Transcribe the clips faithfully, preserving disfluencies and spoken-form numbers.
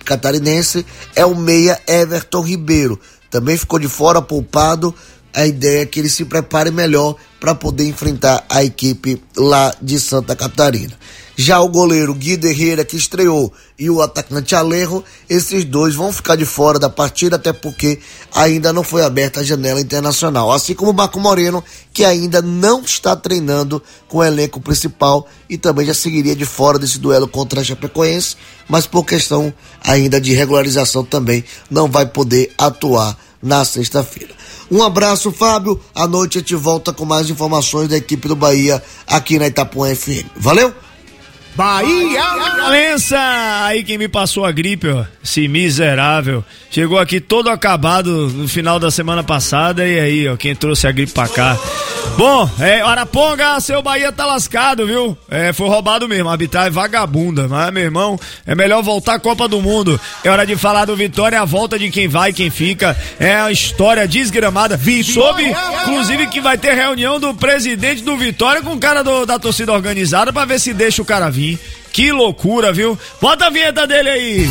catarinense é o meia Everton Ribeiro. Também ficou de fora, poupado. A ideia é que ele se prepare melhor para poder enfrentar a equipe lá de Santa Catarina. Já o goleiro Guido Herrera, que estreou, e o atacante Alejo, esses dois vão ficar de fora da partida, até porque ainda não foi aberta a janela internacional. Assim como o Marco Moreno, que ainda não está treinando com o elenco principal e também já seguiria de fora desse duelo contra a Chapecoense, mas por questão ainda de regularização também não vai poder atuar na sexta-feira. Um abraço, Fábio. À noite a gente volta com mais informações da equipe do Bahia aqui na Itapuã F M. Valeu? Bahia! Valença! Aí quem me passou a gripe, ó, esse miserável, chegou aqui todo acabado no final da semana passada e aí, ó, quem trouxe a gripe pra cá. Bom, é, Araponga, seu Bahia tá lascado, viu? É, foi roubado mesmo, a arbitragem é vagabunda, mas, meu irmão, é melhor voltar à Copa do Mundo. É hora de falar do Vitória, a volta de quem vai e quem fica, é a história desgramada. Soube, inclusive, que vai ter reunião do presidente do Vitória com o cara do, da torcida organizada pra ver se deixa o cara vir. Que loucura, viu? Bota a vinheta dele aí.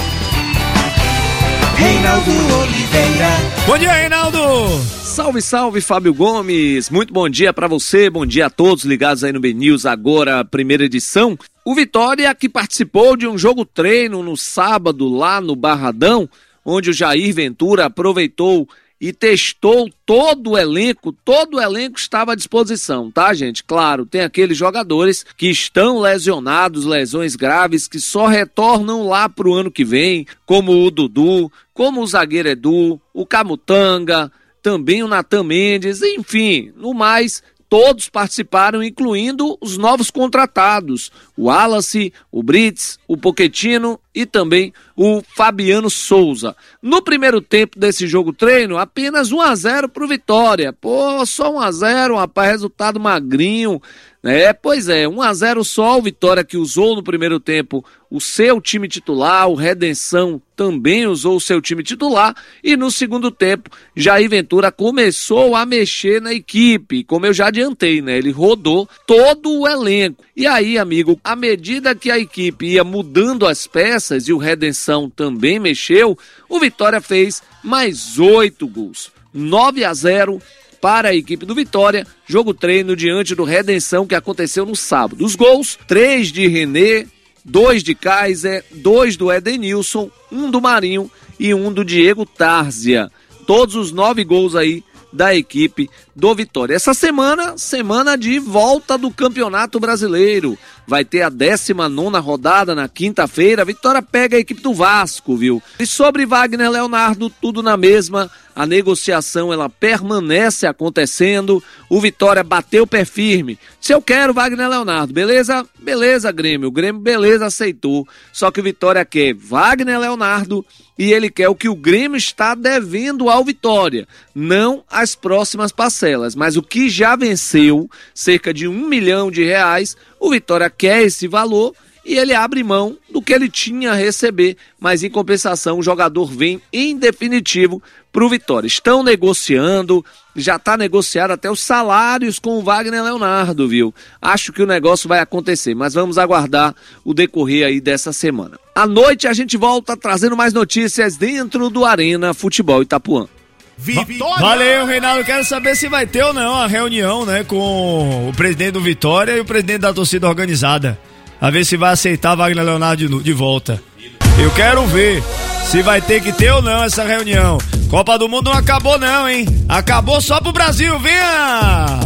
Reinaldo Oliveira. Bom dia, Reinaldo. Salve, salve, Fábio Gomes. Muito bom dia pra você, bom dia a todos ligados aí no B News, agora primeira edição. O Vitória que participou de um jogo treino no sábado lá no Barradão, onde o Jair Ventura aproveitou e testou todo o elenco, todo o elenco estava à disposição, tá, gente? Claro, tem aqueles jogadores que estão lesionados, lesões graves, que só retornam lá pro ano que vem, como o Dudu, como o zagueiro Edu, o Camutanga, também o Natan Mendes, enfim, no mais, todos participaram, incluindo os novos contratados, o Wallace, o Brits, o Pochettino e também o Fabiano Souza. No primeiro tempo desse jogo treino, apenas um a zero pro Vitória. Pô, só um a zero, rapaz, resultado magrinho. É, pois é, um a zero só, o Vitória que usou no primeiro tempo o seu time titular, o Redenção também usou o seu time titular, e no segundo tempo, Jair Ventura começou a mexer na equipe, como eu já adiantei, né, ele rodou todo o elenco. E aí, amigo, à medida que a equipe ia mudando as peças e o Redenção também mexeu, o Vitória fez mais oito gols, nove a zero para a equipe do Vitória, jogo treino diante do Redenção que aconteceu no sábado. Os gols, três de René, dois de Kaiser, dois do Edenilson, um do Marinho e um do Diego Tárzia. Todos os nove gols aí da equipe do Vitória. Essa semana, semana de volta do Campeonato Brasileiro. Vai ter a décima nona rodada na quinta-feira. A Vitória pega a equipe do Vasco, viu? E sobre Wagner Leonardo, tudo na mesma. A negociação, ela permanece acontecendo. O Vitória bateu o pé firme. Se eu quero Wagner Leonardo, beleza? Beleza, Grêmio. O Grêmio, beleza, aceitou. Só que o Vitória quer Wagner Leonardo e ele quer o que o Grêmio está devendo ao Vitória. Não as próximas parcelas, mas o que já venceu, cerca de um milhão de reais, o Vitória quer esse valor e ele abre mão do que ele tinha a receber, mas em compensação o jogador vem em definitivo para o Vitória. Estão negociando, já está negociado até os salários com o Wagner Leonardo, viu? Acho que o negócio vai acontecer, mas vamos aguardar o decorrer aí dessa semana. À noite a gente volta trazendo mais notícias dentro do Arena Futebol Itapuã. Vitória! Valeu, Reinaldo. Quero saber se vai ter ou não a reunião, né, com o presidente do Vitória e o presidente da torcida organizada. A ver se vai aceitar Wagner Leonardo de, de volta. Eu quero ver se vai ter que ter ou não essa reunião. Copa do Mundo não acabou não, hein? Acabou só pro Brasil, venha!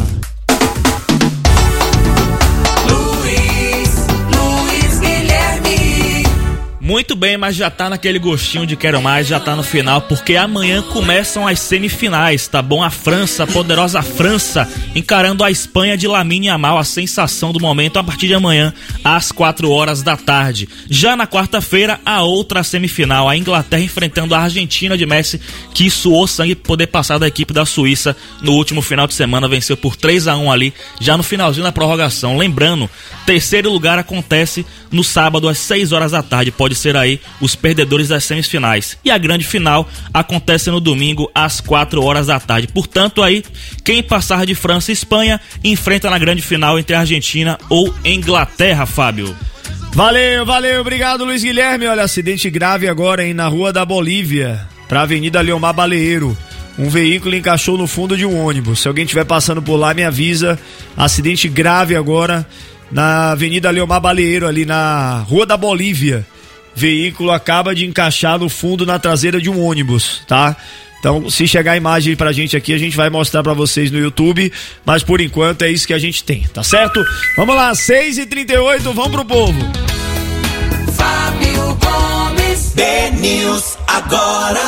Muito bem, mas já tá naquele gostinho de quero mais, já tá no final, porque amanhã começam as semifinais, tá bom? A França, a poderosa França, encarando a Espanha de Lamine Yamal, a sensação do momento, a partir de amanhã, às quatro horas da tarde. Já na quarta-feira, a outra semifinal, a Inglaterra enfrentando a Argentina de Messi, que suou sangue para poder passar da equipe da Suíça no último final de semana, venceu por três a um ali, já no finalzinho da prorrogação. Lembrando, terceiro lugar acontece no sábado às seis horas da tarde, pode ser aí os perdedores das semifinais. E a grande final acontece no domingo às quatro horas da tarde. Portanto, aí, quem passar de França e Espanha enfrenta na grande final entre a Argentina ou Inglaterra, Fábio. Valeu, valeu, obrigado, Luiz Guilherme. Olha, acidente grave agora, hein, na Rua da Bolívia, pra Avenida Leomar Baleiro. Um veículo encaixou no fundo de um ônibus. Se alguém estiver passando por lá, me avisa. Acidente grave agora na Avenida Leomar Baleiro, ali na Rua da Bolívia. Veículo acaba de encaixar no fundo, na traseira de um ônibus, tá? Então, se chegar a imagem pra gente aqui, a gente vai mostrar pra vocês no YouTube, mas por enquanto é isso que a gente tem, tá certo? Vamos lá, seis e trinta e oito, vamos pro povo. Fábio Gomes, B-News agora.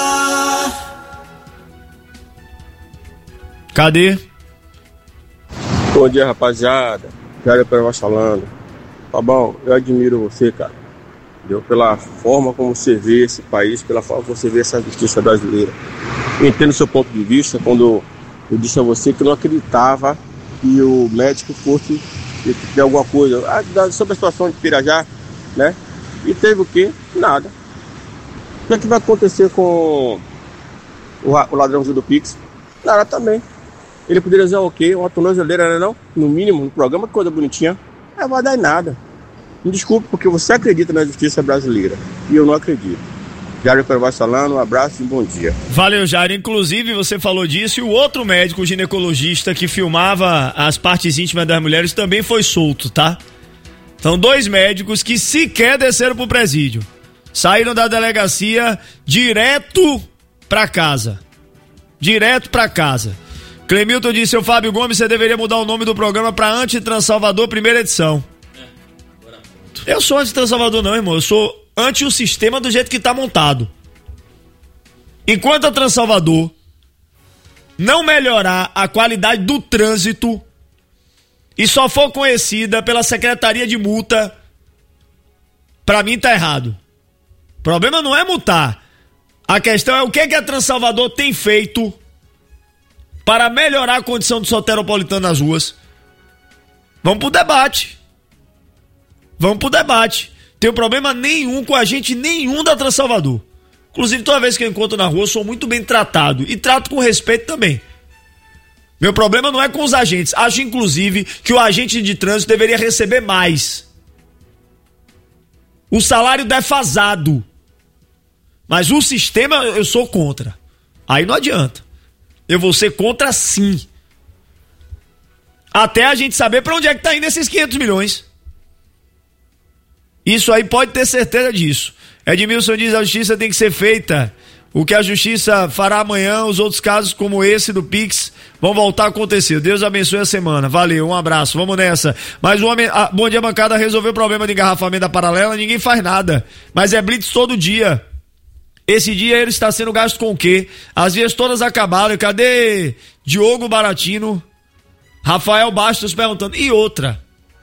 Cadê? Bom dia, rapaziada. Jair Pervaz falando. Tá bom, eu admiro você, cara. Entendeu? Pela forma como você vê esse país, pela forma como você vê essa justiça brasileira. Eu entendo o seu ponto de vista quando eu disse a você que eu não acreditava que o médico fosse ter alguma coisa. Ah, sobre a situação de Pirajá, né? E teve o quê? Nada. O que é que vai acontecer com o, o ladrãozinho do Pix? Nada também. Ele poderia dizer o quê? Uma tornozeleira, né, não? No mínimo, no programa, que coisa bonitinha. Não vai dar em nada. Me desculpe, porque você acredita na justiça brasileira e eu não acredito. Jair Pervaz falando, um abraço e um bom dia. Valeu, Jair. Inclusive, você falou disso e o outro médico ginecologista que filmava as partes íntimas das mulheres também foi solto, tá? São dois médicos que sequer desceram pro presídio. Saíram da delegacia direto pra casa. Direto pra casa. Clemilton disse, seu Fábio Gomes, você deveria mudar o nome do programa pra Anti-Transalvador, primeira edição. Eu sou anti-Transalvador não, irmão. Eu sou anti o sistema do jeito que tá montado. Enquanto a Transalvador não melhorar a qualidade do trânsito e só for conhecida pela Secretaria de Multa, pra mim tá errado. O problema não é multar. A questão é o que, que a Transalvador tem feito para melhorar a condição do soteropolitano nas ruas. Vamos pro debate. Vamos pro debate. Tenho problema nenhum com agente nenhum da Transalvador. Inclusive, toda vez que eu encontro na rua, eu sou muito bem tratado. E trato com respeito também. Meu problema não é com os agentes. Acho, inclusive, que o agente de trânsito deveria receber mais. O salário defasado. Mas o sistema, eu sou contra. Aí não adianta. Eu vou ser contra sim. Até a gente saber pra onde é que tá indo esses quinhentos milhões. Isso aí pode ter certeza disso. Edmilson diz, a justiça tem que ser feita. O que a justiça fará amanhã, os outros casos como esse do Pix vão voltar a acontecer. Deus abençoe a semana. Valeu, um abraço, vamos nessa. Mas o homem, a Bom Dia Bancada resolveu o problema de engarrafamento da paralela, ninguém faz nada. Mas é blitz todo dia. Esse dia ele está sendo gasto com o quê? As vias todas acabaram. Cadê Diogo Baratino? Rafael Bastos perguntando. E outra.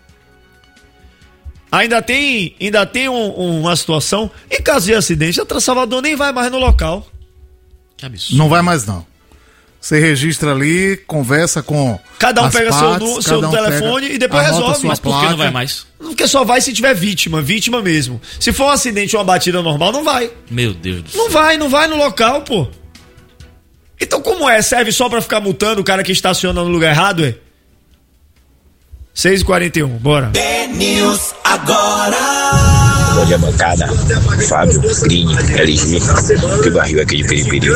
Ainda tem, ainda tem um, uma situação. Em caso de acidente, a Transalvador nem vai mais no local. Que absurdo. Não vai mais não. Você registra ali, conversa com cada um as pega partes, seu, seu um telefone pega, e depois resolve. Mas por placa. que não vai mais? Porque só vai se tiver vítima, vítima mesmo. Se for um acidente ou uma batida normal, não vai. Meu Deus do céu. Não vai, não vai no local, pô. Então como é? Serve só pra ficar multando o cara que estaciona no lugar errado, é? seis e quarenta e um, bora. B-News agora. Bom dia, bancada. Fábio, Grini, L G, que barril aqui de Piripiri.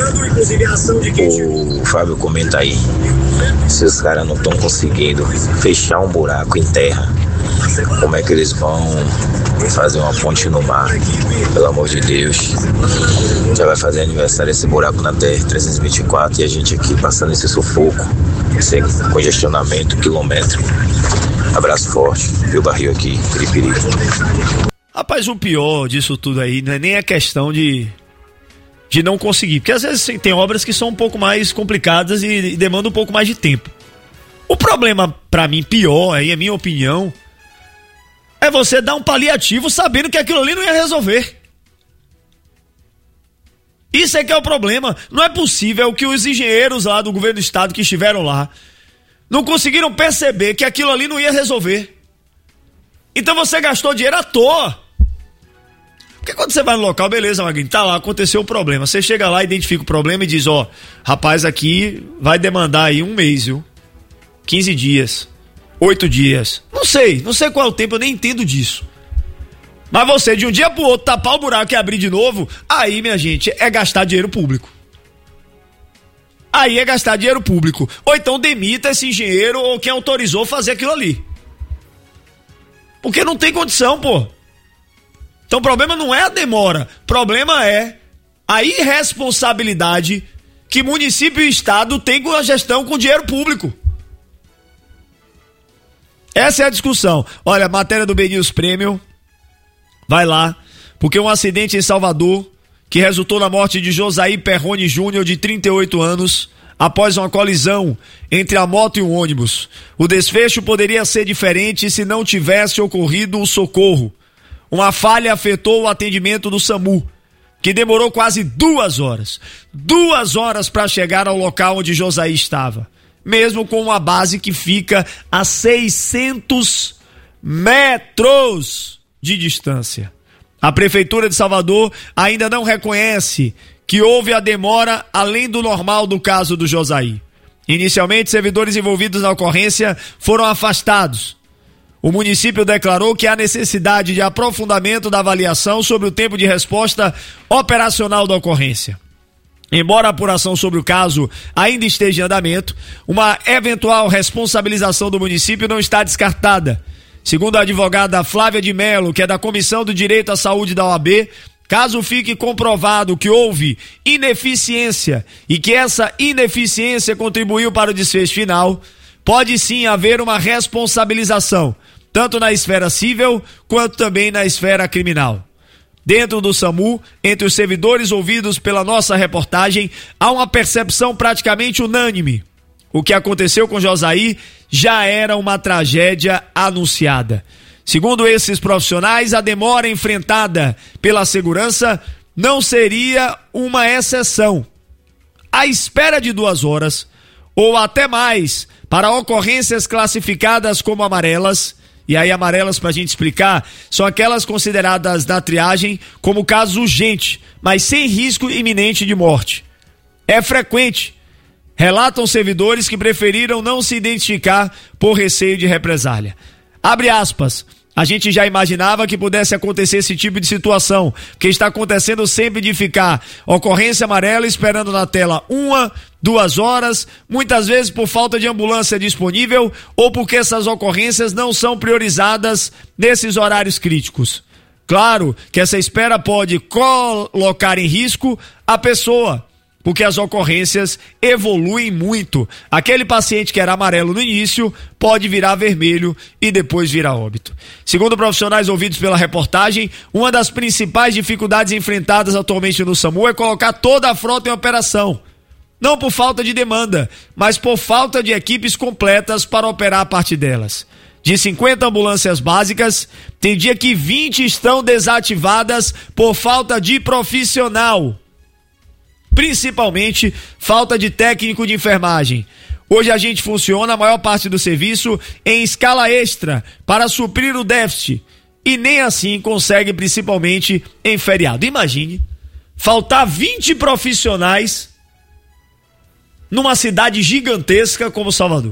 O Fábio comenta aí, se os caras não estão conseguindo fechar um buraco em terra, como é que eles vão fazer uma ponte no mar? Pelo amor de Deus. Já vai fazer aniversário esse buraco na T R trezentos e vinte e quatro e a gente aqui passando esse sufoco, esse congestionamento quilométrico. Abraço forte, viu barril aqui, Piripiri. Rapaz, o pior disso tudo aí não é nem a questão de de não conseguir, porque às vezes tem obras que são um pouco mais complicadas e, e demandam um pouco mais de tempo. O problema, pra mim, pior, aí é minha opinião, é você dar um paliativo sabendo que aquilo ali não ia resolver. Isso é que é o problema. Não é possível que os engenheiros lá do governo do estado que estiveram lá não conseguiram perceber que aquilo ali não ia resolver. Então você gastou dinheiro à toa. Porque quando você vai no local, beleza, Magrinho, tá lá, aconteceu o problema. Você chega lá, identifica o problema e diz, ó, rapaz, aqui vai demandar aí um mês, viu? quinze dias, oito dias. Não sei, não sei qual é o tempo, eu nem entendo disso. Mas você, de um dia pro outro, tapar o buraco e abrir de novo, aí, minha gente, é gastar dinheiro público. Aí é gastar dinheiro público. Ou então demita esse engenheiro ou quem autorizou fazer aquilo ali. Porque não tem condição, pô. Então o problema não é a demora. O problema é a irresponsabilidade que município e estado têm com a gestão com dinheiro público. Essa é a discussão. Olha, a matéria do B News Premium, vai lá, porque um acidente em Salvador, que resultou na morte de Josaí Perrone Júnior, de trinta e oito anos, após uma colisão entre a moto e o ônibus. O desfecho poderia ser diferente se não tivesse ocorrido o socorro. Uma falha afetou o atendimento do SAMU, que demorou quase duas horas. Duas horas para chegar ao local onde Josaí estava, mesmo com uma base que fica a seiscentos metros de distância. A Prefeitura de Salvador ainda não reconhece que houve a demora além do normal do caso do Josaí. Inicialmente, servidores envolvidos na ocorrência foram afastados. O município declarou que há necessidade de aprofundamento da avaliação sobre o tempo de resposta operacional da ocorrência. Embora a apuração sobre o caso ainda esteja em andamento, uma eventual responsabilização do município não está descartada. Segundo a advogada Flávia de Mello, que é da Comissão do Direito à Saúde da O A B, caso fique comprovado que houve ineficiência e que essa ineficiência contribuiu para o desfecho final, pode sim haver uma responsabilização, tanto na esfera civil quanto também na esfera criminal. Dentro do SAMU, entre os servidores ouvidos pela nossa reportagem, há uma percepção praticamente unânime. O que aconteceu com Josaí já era uma tragédia anunciada. Segundo esses profissionais, a demora enfrentada pela segurança não seria uma exceção. A espera de duas horas, ou até mais, para ocorrências classificadas como amarelas, e aí amarelas, para a gente explicar, são aquelas consideradas na triagem como caso urgente, mas sem risco iminente de morte. É frequente. Relatam servidores que preferiram não se identificar por receio de represália. Abre aspas. A gente já imaginava que pudesse acontecer esse tipo de situação, que está acontecendo sempre de ficar ocorrência amarela esperando na tela uma, duas horas, muitas vezes por falta de ambulância disponível ou porque essas ocorrências não são priorizadas nesses horários críticos. Claro que essa espera pode colocar em risco a pessoa, porque as ocorrências evoluem muito. Aquele paciente que era amarelo no início pode virar vermelho e depois virar óbito. Segundo profissionais ouvidos pela reportagem, uma das principais dificuldades enfrentadas atualmente no SAMU é colocar toda a frota em operação. Não por falta de demanda, mas por falta de equipes completas para operar a parte delas. De cinquenta ambulâncias básicas, tem dia que vinte estão desativadas por falta de profissional. Principalmente falta de técnico de enfermagem. Hoje a gente funciona a maior parte do serviço em escala extra para suprir o déficit e nem assim consegue, principalmente em feriado. Imagine faltar vinte profissionais numa cidade gigantesca como Salvador.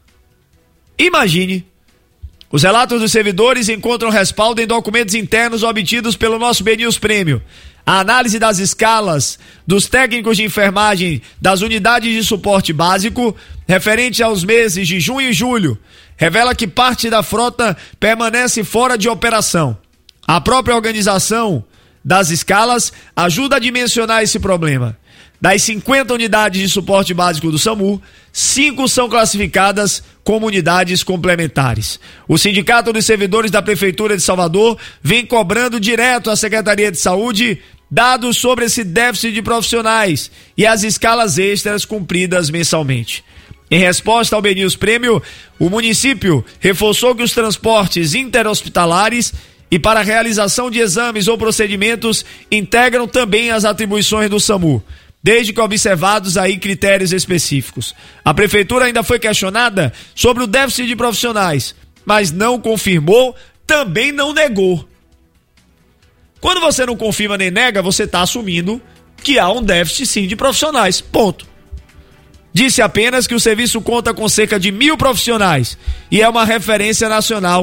Imagine. Os relatos dos servidores encontram respaldo em documentos internos obtidos pelo nosso B News Premium. A análise das escalas dos técnicos de enfermagem das unidades de suporte básico, referente aos meses de junho e julho, revela que parte da frota permanece fora de operação. A própria organização das escalas ajuda a dimensionar esse problema. Das cinquenta unidades de suporte básico do SAMU, cinco são classificadas como unidades complementares. O Sindicato dos Servidores da Prefeitura de Salvador vem cobrando direto à Secretaria de Saúde dados sobre esse déficit de profissionais e as escalas extras cumpridas mensalmente. Em resposta ao B News Premium, o município reforçou que os transportes interhospitalares e para a realização de exames ou procedimentos integram também as atribuições do SAMU, desde que observados aí critérios específicos. A prefeitura ainda foi questionada sobre o déficit de profissionais, mas não confirmou, também não negou. Quando você não confirma nem nega, você está assumindo que há um déficit sim de profissionais, ponto. Disse apenas que o serviço conta com cerca de mil profissionais e é uma referência nacional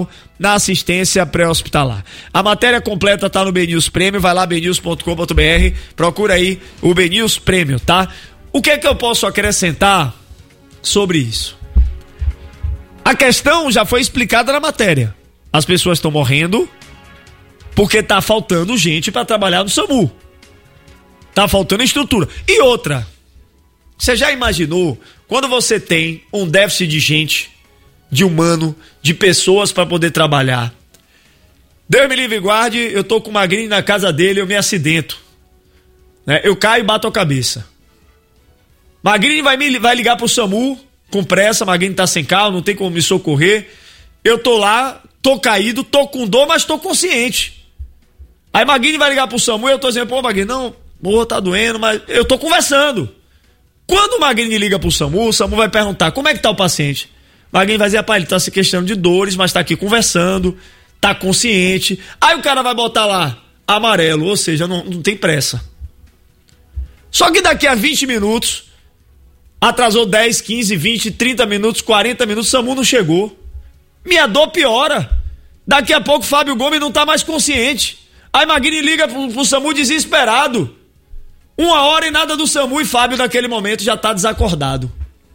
na assistência pré-hospitalar. A matéria completa tá no B News Prêmio, vai lá b news ponto com ponto b r, procura aí o B News Prêmio, tá? O que é que eu posso acrescentar sobre isso? A questão já foi explicada na matéria. As pessoas estão morrendo porque tá faltando gente para trabalhar no SAMU. Tá faltando estrutura. E outra, você já imaginou quando você tem um déficit de gente, de humano, de pessoas para poder trabalhar? Deus me livre e guarde, eu tô com o Magrinho na casa dele, eu me acidento, né? Eu caio e bato a cabeça. Magrinho vai, me, vai ligar pro SAMU com pressa, Magrinho tá sem carro, não tem como me socorrer. Eu tô lá, tô caído, tô com dor, mas tô consciente. Aí Magrinho vai ligar pro SAMU e eu tô dizendo, pô, Magrinho, não, pô, tá doendo, mas eu tô conversando. Quando o Magrinho liga pro SAMU, o SAMU vai perguntar, como é que tá o paciente? O Magrinho vai dizer, rapaz, ele tá se queixando de dores, mas tá aqui conversando, tá consciente. Aí o cara vai botar lá, amarelo, ou seja, não, não tem pressa. Só que daqui a vinte minutos, atrasou dez, quinze, vinte, trinta minutos, quarenta minutos, o SAMU não chegou. Minha dor piora. Daqui a pouco Fábio Gomes não tá mais consciente. Aí Magrini liga pro, pro SAMU desesperado. Uma hora e nada do SAMU e Fábio naquele momento já tá desacordado.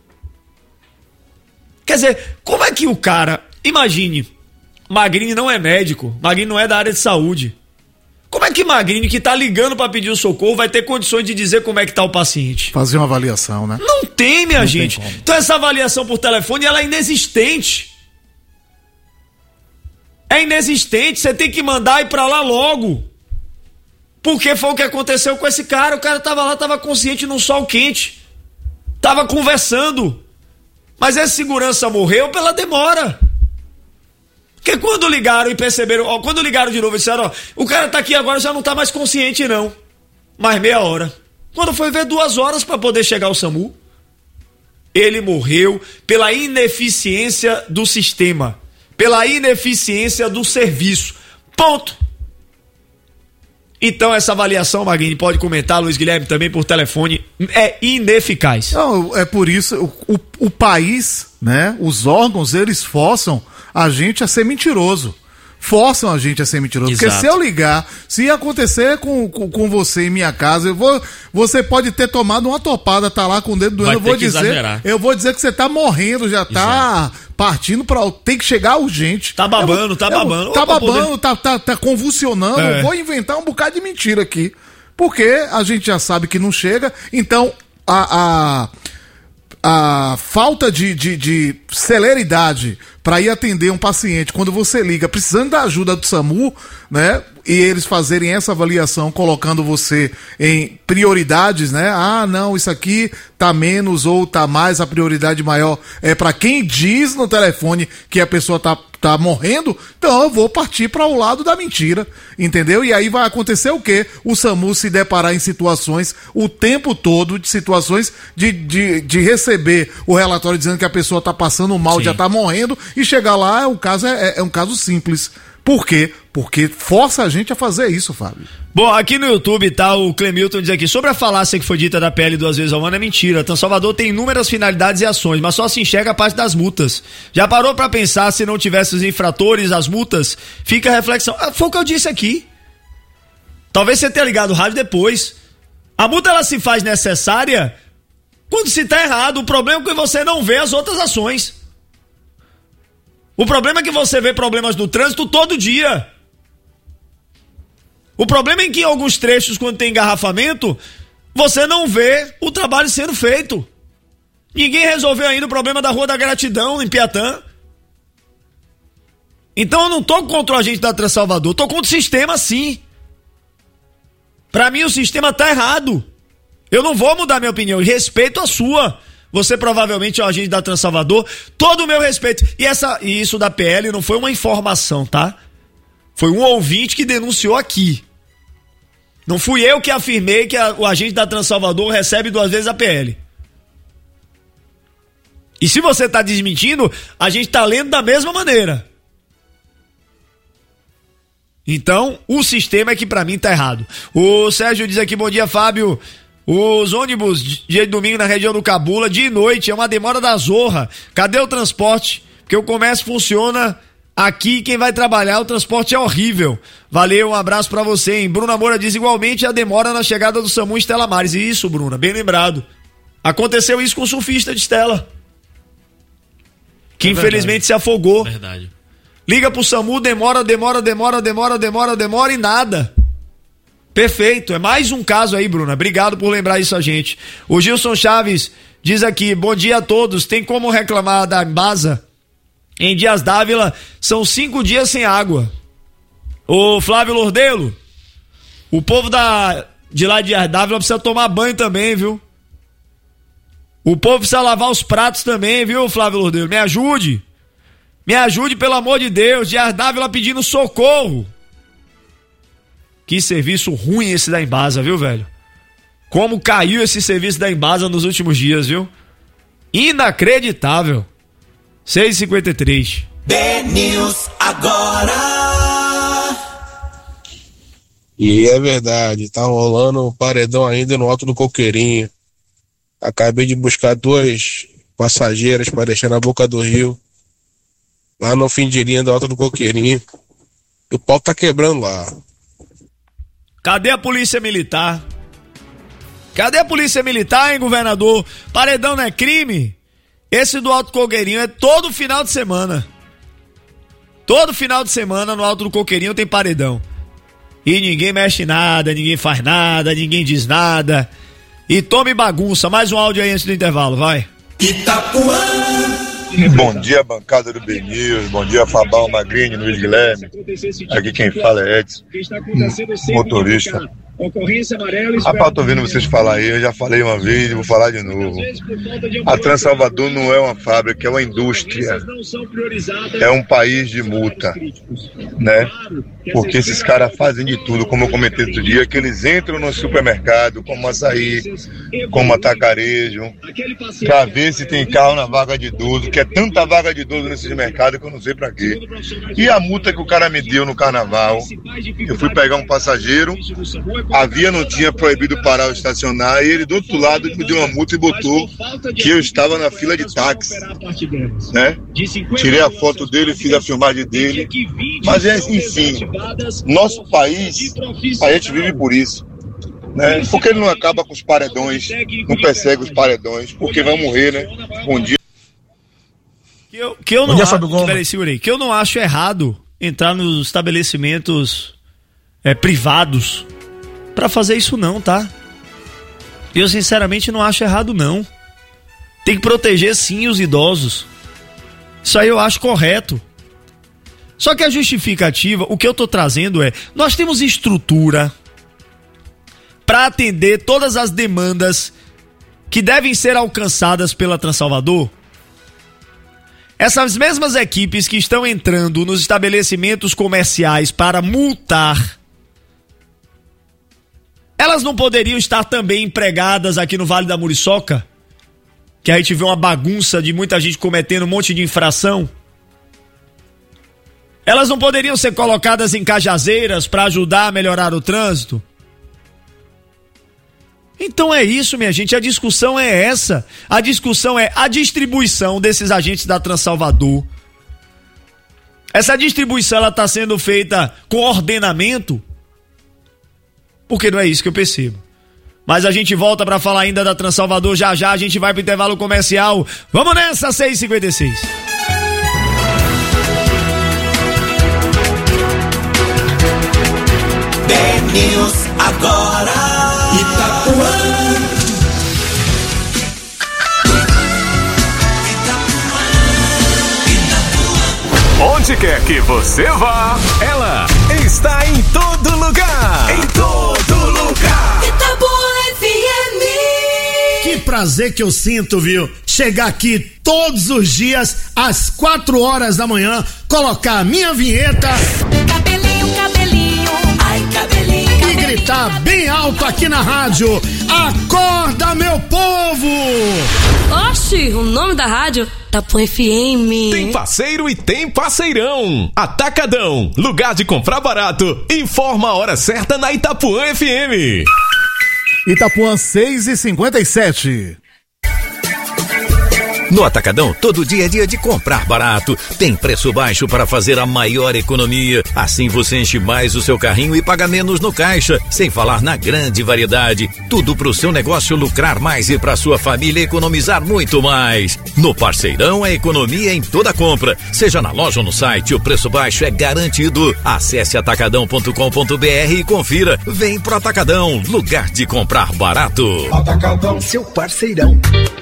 Quer dizer, como é que o cara... Imagine, Magrini não é médico, Magrini não é da área de saúde. Como é que Magrini, que tá ligando pra pedir o socorro, vai ter condições de dizer como é que tá o paciente? Fazer uma avaliação, né? Não tem, minha não gente. Tem então essa avaliação por telefone, ela é inexistente. É inexistente, você tem que mandar ir pra lá logo. Porque foi o que aconteceu com esse cara. O cara tava lá, tava consciente num sol quente. Tava conversando. Mas esse segurança morreu pela demora. Porque quando ligaram e perceberam, ó, quando ligaram de novo e disseram, ó, o cara tá aqui agora, já não tá mais consciente não. Mais meia hora. Quando foi ver duas horas para poder chegar ao SAMU, ele morreu pela ineficiência do sistema, pela ineficiência do serviço. Ponto. Então essa avaliação, Magrini, pode comentar, Luiz Guilherme também por telefone, é ineficaz. Não, é por isso, o, o, o país, né, os órgãos, eles forçam a gente a ser mentiroso. Forçam a gente a ser mentiroso. Exato. Porque se eu ligar, se acontecer com, com, com você em minha casa, eu vou, você pode ter tomado uma topada, tá lá com o dedo doendo, eu vou dizer, exagerar. eu vou dizer que você tá morrendo, já tá Exato. partindo pra, tem que chegar urgente. Tá babando, eu, tá eu, babando. Tá babando, poder... tá, tá, tá convulsionando, é. eu vou inventar um bocado de mentira aqui. Porque a gente já sabe que não chega, então a... a a falta de, de, de celeridade para ir atender um paciente quando você liga precisando da ajuda do SAMU, né? E eles fazerem essa avaliação colocando você em prioridades, né? Ah, não, isso aqui tá menos ou tá mais, a prioridade maior é para quem diz no telefone que a pessoa tá, tá morrendo, então eu vou partir para o lado da mentira, entendeu? E aí vai acontecer o quê? O SAMU se deparar em situações o tempo todo, de situações de, de, de receber o relatório dizendo que a pessoa tá passando mal, Sim. já tá morrendo, e chegar lá, o caso é, é um caso simples. Por quê? Porque força a gente a fazer isso, Fábio. Bom, aqui no YouTube tá o Clemilton diz aqui, sobre a falácia que foi dita da P L duas vezes ao ano é mentira. Então Salvador tem inúmeras finalidades e ações, mas só se enxerga a parte das multas. Já parou pra pensar se não tivesse os infratores, as multas? Fica a reflexão. Ah, foi o que eu disse aqui. Talvez você tenha ligado o rádio depois. A multa ela se faz necessária quando se tá errado. O problema é que você não vê as outras ações. O problema é que você vê problemas no trânsito todo dia. O problema é que em alguns trechos, quando tem engarrafamento, você não vê o trabalho sendo feito. Ninguém resolveu ainda o problema da Rua da Gratidão, em Piatã. Então eu não tô contra o agente da Transalvador, tô contra o sistema sim. Pra mim o sistema tá errado. Eu não vou mudar minha opinião, respeito a sua. Você provavelmente é o agente da Transalvador, todo o meu respeito. E, essa, e isso da P L não foi uma informação, tá? Foi um ouvinte que denunciou aqui. Não fui eu que afirmei que a, o agente da Transalvador recebe duas vezes a P L. E se você tá desmentindo, a gente tá lendo da mesma maneira. Então, o sistema é que pra mim tá errado. O Sérgio diz aqui, bom dia, Fábio. Os ônibus dia de domingo na região do Cabula, de noite, é uma demora da zorra. Cadê o transporte? Porque o comércio funciona Aqui quem vai trabalhar, o transporte é horrível. Valeu, um abraço pra você, hein? Bruna Moura diz igualmente a demora na chegada do SAMU em Estela Maris. Isso, Bruna, bem lembrado. Aconteceu isso com o surfista de Estela. Que é infelizmente se afogou. Verdade. Liga pro SAMU, demora, demora, demora, demora, demora, demora e nada. Perfeito, é mais um caso aí, Bruna. Obrigado por lembrar isso a gente. O Gilson Chaves diz aqui, bom dia a todos. Tem como reclamar da Embasa? Em Dias Dávila, são cinco dias sem água. Ô Flávio Lordelo, o povo da, de lá de Dias Dávila precisa tomar banho também, viu? O povo precisa lavar os pratos também, viu, Flávio Lordelo? Me ajude. Me ajude, pelo amor de Deus. Dias Dávila pedindo socorro. Que serviço ruim esse da Embasa, viu, velho? Como caiu esse serviço da Embasa nos últimos dias, viu? Inacreditável. seis e cinquenta e três. B-News agora. E é verdade, tá rolando um paredão ainda no Alto do Coqueirinho. Acabei de buscar duas passageiras para deixar na boca do rio, lá no fim de linha do Alto do Coqueirinho. E o pau tá quebrando lá. Cadê a polícia militar? Cadê a polícia militar, hein, governador? Paredão não é crime? Esse do Alto do Coqueirinho é todo final de semana. Todo final de semana no Alto do Coqueirinho tem paredão. E ninguém mexe nada, ninguém faz nada, ninguém diz nada. E tome bagunça. Mais um áudio aí antes do intervalo, vai. Itapuã. Bom dia, bancada do B-News. Bom dia, Fabão, Magrinho, Luiz Guilherme. Aqui quem fala é Edson, motorista. Rapaz, tô ouvindo vocês falar aí, eu já falei uma vez e vou falar de novo. A Transalvador não é uma fábrica, é uma indústria. É um país de multa, né? Porque esses caras fazem de tudo, como eu comentei outro dia, que eles entram no supermercado, como açaí, como atacarejo, pra ver se tem carro na vaga de idoso, que é tanta vaga de idoso nesse mercado que eu não sei pra quê. E a multa que o cara me deu no carnaval, eu fui pegar um passageiro, a via não tinha proibido parar ou estacionar, e ele do outro lado me deu uma multa e botou que eu estava na fila de táxi, né? Tirei a foto dele, fiz a filmagem dele, mas enfim, nosso país, a gente vive por isso, né? Porque ele não acaba com os paredões, não persegue os paredões, porque vai morrer, né? Um dia. Que eu, que eu não dia, acho, peraí, segurei, que eu não acho errado entrar nos estabelecimentos é, privados pra fazer isso não, tá? Eu sinceramente não acho errado não. Tem que proteger sim os idosos. Isso aí eu acho correto. Só que a justificativa, o que eu tô trazendo é, nós temos estrutura pra atender todas as demandas que devem ser alcançadas pela Transalvador. Essas mesmas equipes que estão entrando nos estabelecimentos comerciais para multar, elas não poderiam estar também empregadas aqui no Vale da Muriçoca? Que a gente vê uma bagunça de muita gente cometendo um monte de infração. Elas não poderiam ser colocadas em cajazeiras para ajudar a melhorar o trânsito? Então é isso, minha gente, a discussão é essa. A discussão é a distribuição desses agentes da Transalvador. Essa distribuição, ela está sendo feita com ordenamento? Porque não é isso que eu percebo. Mas a gente volta para falar ainda da Transalvador já já, a gente vai pro intervalo comercial. Vamos nessa, seis e cinquenta e seis. B-News agora. Itapuã. Onde quer que você vá, ela está em todo lugar. Em todo lugar. Itapuã F M. Que prazer que eu sinto, viu? Chegar aqui todos os dias às quatro horas da manhã, colocar a minha vinheta. Cabelinho, cabelinho, ai cabelinho. E gritar bem alto aqui na rádio. Acorda, meu povo! Oxi, o nome da rádio? Itapuã F M. Tem parceiro e tem parceirão. Atacadão, lugar de comprar barato. Informa a hora certa na Itapuã F M. Itapuã seis e cinquenta e sete. No Atacadão, todo dia é dia de comprar barato. Tem preço baixo para fazer a maior economia. Assim você enche mais o seu carrinho e paga menos no caixa. Sem falar na grande variedade. Tudo pro seu negócio lucrar mais e pra sua família economizar muito mais. No Parceirão, a economia em toda compra. Seja na loja ou no site, o preço baixo é garantido. Acesse atacadão ponto com ponto br e confira. Vem pro Atacadão, lugar de comprar barato. Atacadão, seu parceirão.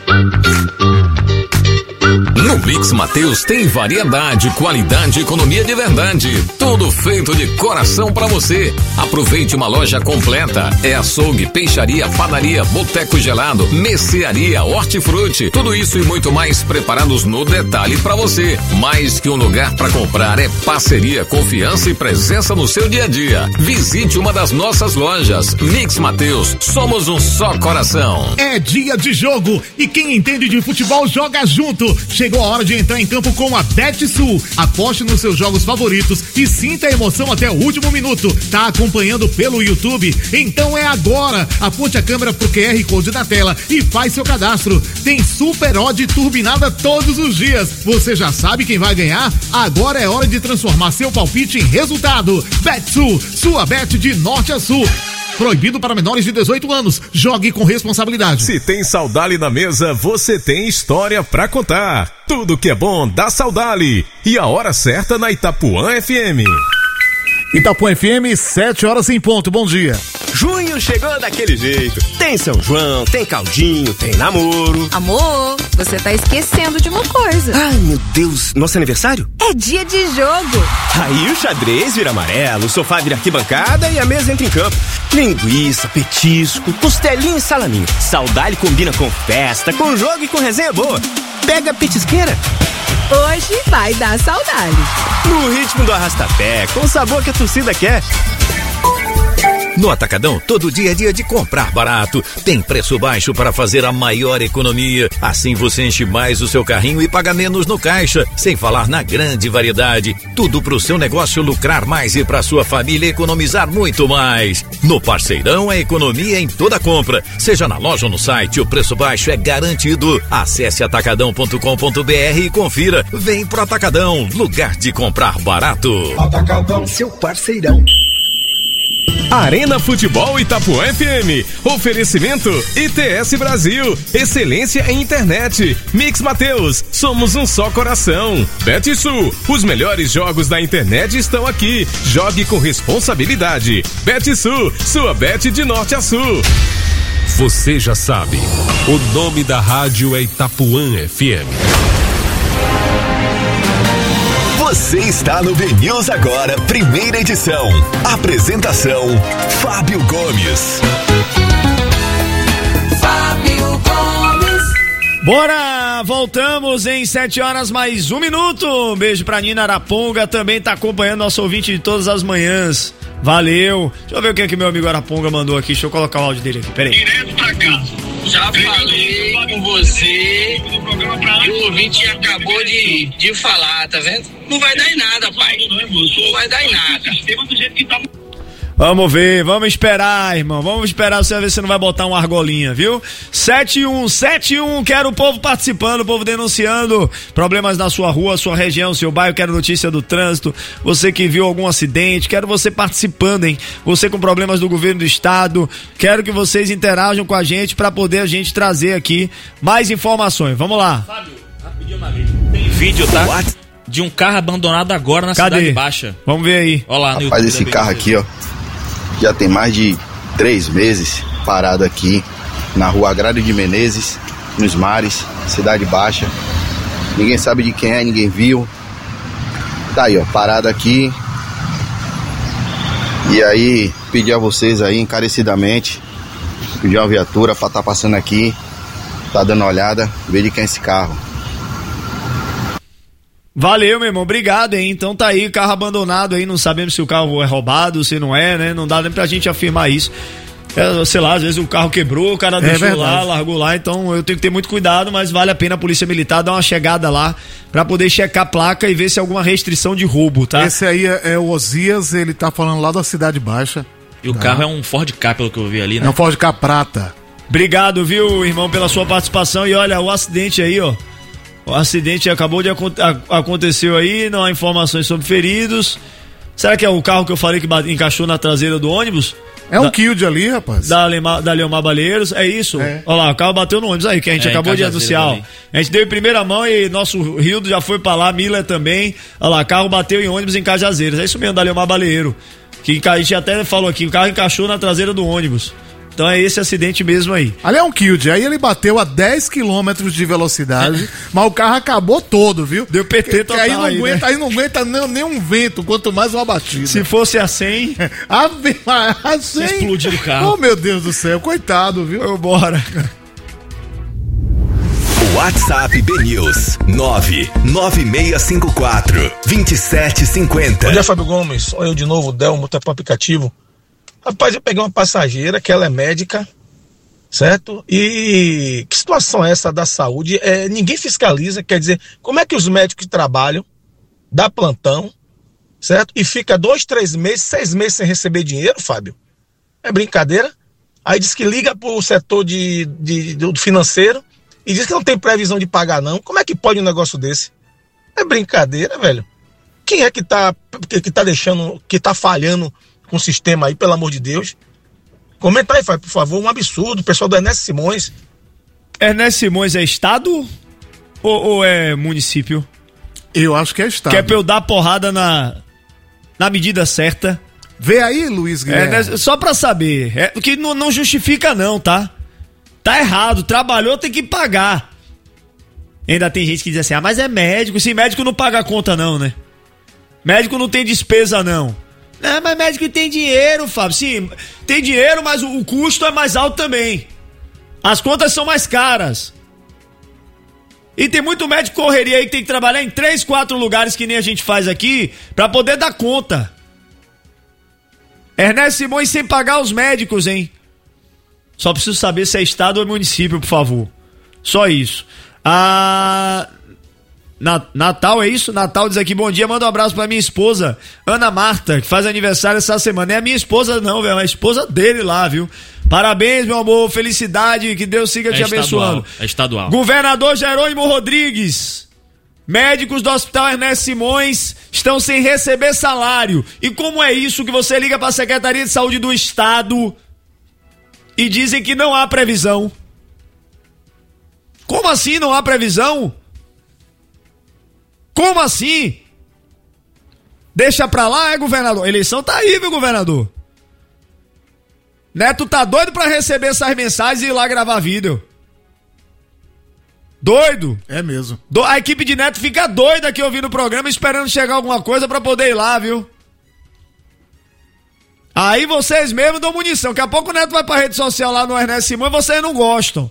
No Mix Mateus tem variedade, qualidade e economia de verdade. Tudo feito de coração pra você. Aproveite uma loja completa. É açougue, peixaria, padaria, boteco gelado, mercearia, hortifruti. Tudo isso e muito mais preparados no detalhe pra você. Mais que um lugar pra comprar, é parceria, confiança e presença no seu dia a dia. Visite uma das nossas lojas. Mix Mateus, somos um só coração. É dia de jogo e quem entende de futebol joga junto. Chegou a hora de entrar em campo com a BetSul. Aposte nos seus jogos favoritos e sinta a emoção até o último minuto. Tá acompanhando pelo YouTube? Então é agora. Aponte a câmera pro Q R Code na tela e faz seu cadastro. Tem super odd turbinada todos os dias. Você já sabe quem vai ganhar? Agora é hora de transformar seu palpite em resultado. BetSul, sua bet de norte a sul. Proibido para menores de dezoito anos. Jogue com responsabilidade. Se tem Saudali na mesa, você tem história pra contar. Tudo que é bom dá Saudali. E a hora certa na Itapuã F M. Itapuã F M, sete horas em ponto. Bom dia. Junho chegou daquele jeito. Tem São João, tem caldinho, tem namoro. Amor, você tá esquecendo de uma coisa. Ai, meu Deus, nosso aniversário? É dia de jogo. Aí o xadrez vira amarelo, o sofá vira arquibancada e a mesa entra em campo. Linguiça, petisco, costelinha e salaminho. Saudade combina com festa, com jogo e com resenha boa. Pega a petisqueira. Hoje vai dar saudade. No ritmo do arrastapé, com o sabor que a torcida quer. No Atacadão, todo dia é dia de comprar barato. Tem preço baixo para fazer a maior economia. Assim você enche mais o seu carrinho e paga menos no caixa. Sem falar na grande variedade. Tudo pro seu negócio lucrar mais e pra sua família economizar muito mais. No Parceirão, a economia em toda compra. Seja na loja ou no site, o preço baixo é garantido. Acesse atacadão ponto com ponto br e confira. Vem pro Atacadão, lugar de comprar barato. Atacadão, seu parceirão. Arena Futebol Itapuã F M. Oferecimento I T S Brasil. Excelência em internet. Mix Mateus. Somos um só coração. BetSul. Os melhores jogos da internet estão aqui. Jogue com responsabilidade. BetSul. Sua bet de norte a sul. Você já sabe. O nome da rádio é Itapuã F M. Você está no B News Agora, primeira edição. Apresentação, Fábio Gomes. Fábio Gomes. Bora, voltamos em sete horas mais um minuto. Um beijo pra Nina Araponga, também tá acompanhando nosso ouvinte de todas as manhãs. Valeu. Deixa eu ver o que é que meu amigo Araponga mandou aqui. Deixa eu colocar o áudio dele aqui, peraí. Direto pra cá. Já falei com você e o ouvinte acabou de, de falar, tá vendo? Não vai dar em nada, pai. Não vai dar em nada. Vamos ver, vamos esperar, irmão. Vamos esperar você ver se não vai botar uma argolinha, viu? sete um sete um, quero o povo participando, o povo denunciando problemas na sua rua, sua região, seu bairro. Quero notícia do trânsito. Você que viu algum acidente, quero você participando, hein? Você com problemas do governo do estado. Quero que vocês interajam com a gente pra poder a gente trazer aqui mais informações. Vamos lá. Fábio, rapidinho, Magrinho. Tem vídeo, tá? What? De um carro abandonado agora na Cadê? Cidade Baixa. Vamos ver aí. Olha lá no Rapaz, YouTube esse da carro B B C. aqui, ó, já tem mais de três meses parado aqui na rua Agrário de Menezes, nos Mares, Cidade Baixa. Ninguém sabe de quem é, ninguém viu. Tá aí, ó, parado aqui. E aí, pedir a vocês aí encarecidamente, pedir uma viatura pra tá passando aqui, tá dando uma olhada, ver de quem é esse carro. Valeu, meu irmão, obrigado, hein? Então tá aí, carro abandonado aí, não sabemos se o carro é roubado, se não é, né? Não dá nem pra gente afirmar isso. É, sei lá, às vezes o carro quebrou, o cara deixou verdade. lá, largou lá, então eu tenho que ter muito cuidado, mas vale a pena a Polícia Militar dar uma chegada lá pra poder checar a placa e ver se há alguma restrição de roubo, tá? Esse aí é, é o Osias, ele tá falando lá da Cidade Baixa. E o Tá. carro é um Ford Ka, pelo que eu vi ali, né? É um Ford Ka prata. Obrigado, viu, irmão, pela sua participação. E olha, o acidente aí, ó, O acidente acabou de acontecer aconteceu aí, não há informações sobre feridos. Será que é o carro que eu falei que encaixou na traseira do ônibus? É um da, Kild ali, rapaz. Da, Lema, da Leomar Balheiros, é isso? É. Olha lá, o carro bateu no ônibus aí, que a gente é, acabou de anunciar. Ó. A gente deu em primeira mão e nosso Rildo já foi pra lá, Miller também. Olha lá, carro bateu em ônibus em Cajazeiras. É isso mesmo, da Leomar Baleiro. Que a gente até falou aqui, o carro encaixou na traseira do ônibus. Então é esse acidente mesmo aí. Ali é um Kild, aí ele bateu a dez quilômetros de velocidade, mas o carro acabou todo, viu? Deu P T total aí não aí, aguenta, né? aí não aguenta nem, nem um vento, quanto mais uma batida. Se fosse a cem... a, a cem... Explodiu o carro. Oh, meu Deus do céu, coitado, viu? Bora. WhatsApp B News nove nove seis cinco quatro, dois sete cinco zero. Bom dia, Fábio Gomes. Sou eu de novo, Del, motor aplicativo. Rapaz, eu peguei uma passageira que ela é médica, certo? E que situação é essa da saúde? É, ninguém fiscaliza, quer dizer, como é que os médicos trabalham, dá plantão, certo? E fica dois, três meses, seis meses sem receber dinheiro, Fábio? É brincadeira? Aí diz que liga pro setor de, de, do financeiro e diz que não tem previsão de pagar não. Como é que pode um negócio desse? É brincadeira, velho. Quem é que tá, que, que tá deixando, que tá falhando com o sistema aí, pelo amor de Deus? Comenta aí, por favor, um absurdo. O pessoal do Ernesto Simões. Ernesto Simões é estado ou, ou é município? Eu acho que é estado. Que é pra eu dar porrada na, na medida certa. Vê aí, Luiz Guilherme. É, só pra saber. É, que não, não justifica não, tá? Tá errado. Trabalhou, tem que pagar. Ainda tem gente que diz assim, ah, mas é médico. Sim, médico não paga a conta não, né? Médico não tem despesa não. Não, mas médico tem dinheiro, Fábio. Sim, tem dinheiro, mas o, o custo é mais alto também. As contas são mais caras. E tem muito médico correria aí que tem que trabalhar em três, quatro lugares que nem a gente faz aqui pra poder dar conta. Ernesto Simões sem pagar os médicos, hein? Só preciso saber se é estado ou município, por favor. Só isso. Ah... Natal, é isso? Natal diz aqui, bom dia, manda um abraço pra minha esposa, Ana Marta, que faz aniversário essa semana. Não é a minha esposa não, velho, é a esposa dele lá, viu? Parabéns, meu amor, felicidade, que Deus siga te abençoando. É estadual. Governador Jerônimo Rodrigues, médicos do Hospital Ernesto Simões estão sem receber salário. E como é isso que você liga pra Secretaria de Saúde do Estado e dizem que não há previsão? Como assim não há previsão? Como assim? Deixa pra lá, é, governador? A eleição tá aí, viu, governador? Neto tá doido pra receber essas mensagens e ir lá gravar vídeo. Doido? É mesmo. Do... A equipe de Neto fica doida aqui ouvindo o programa, esperando chegar alguma coisa pra poder ir lá, viu? Aí vocês mesmo dão munição. Daqui a pouco o Neto vai pra rede social lá no Ernesto Simões e vocês não gostam.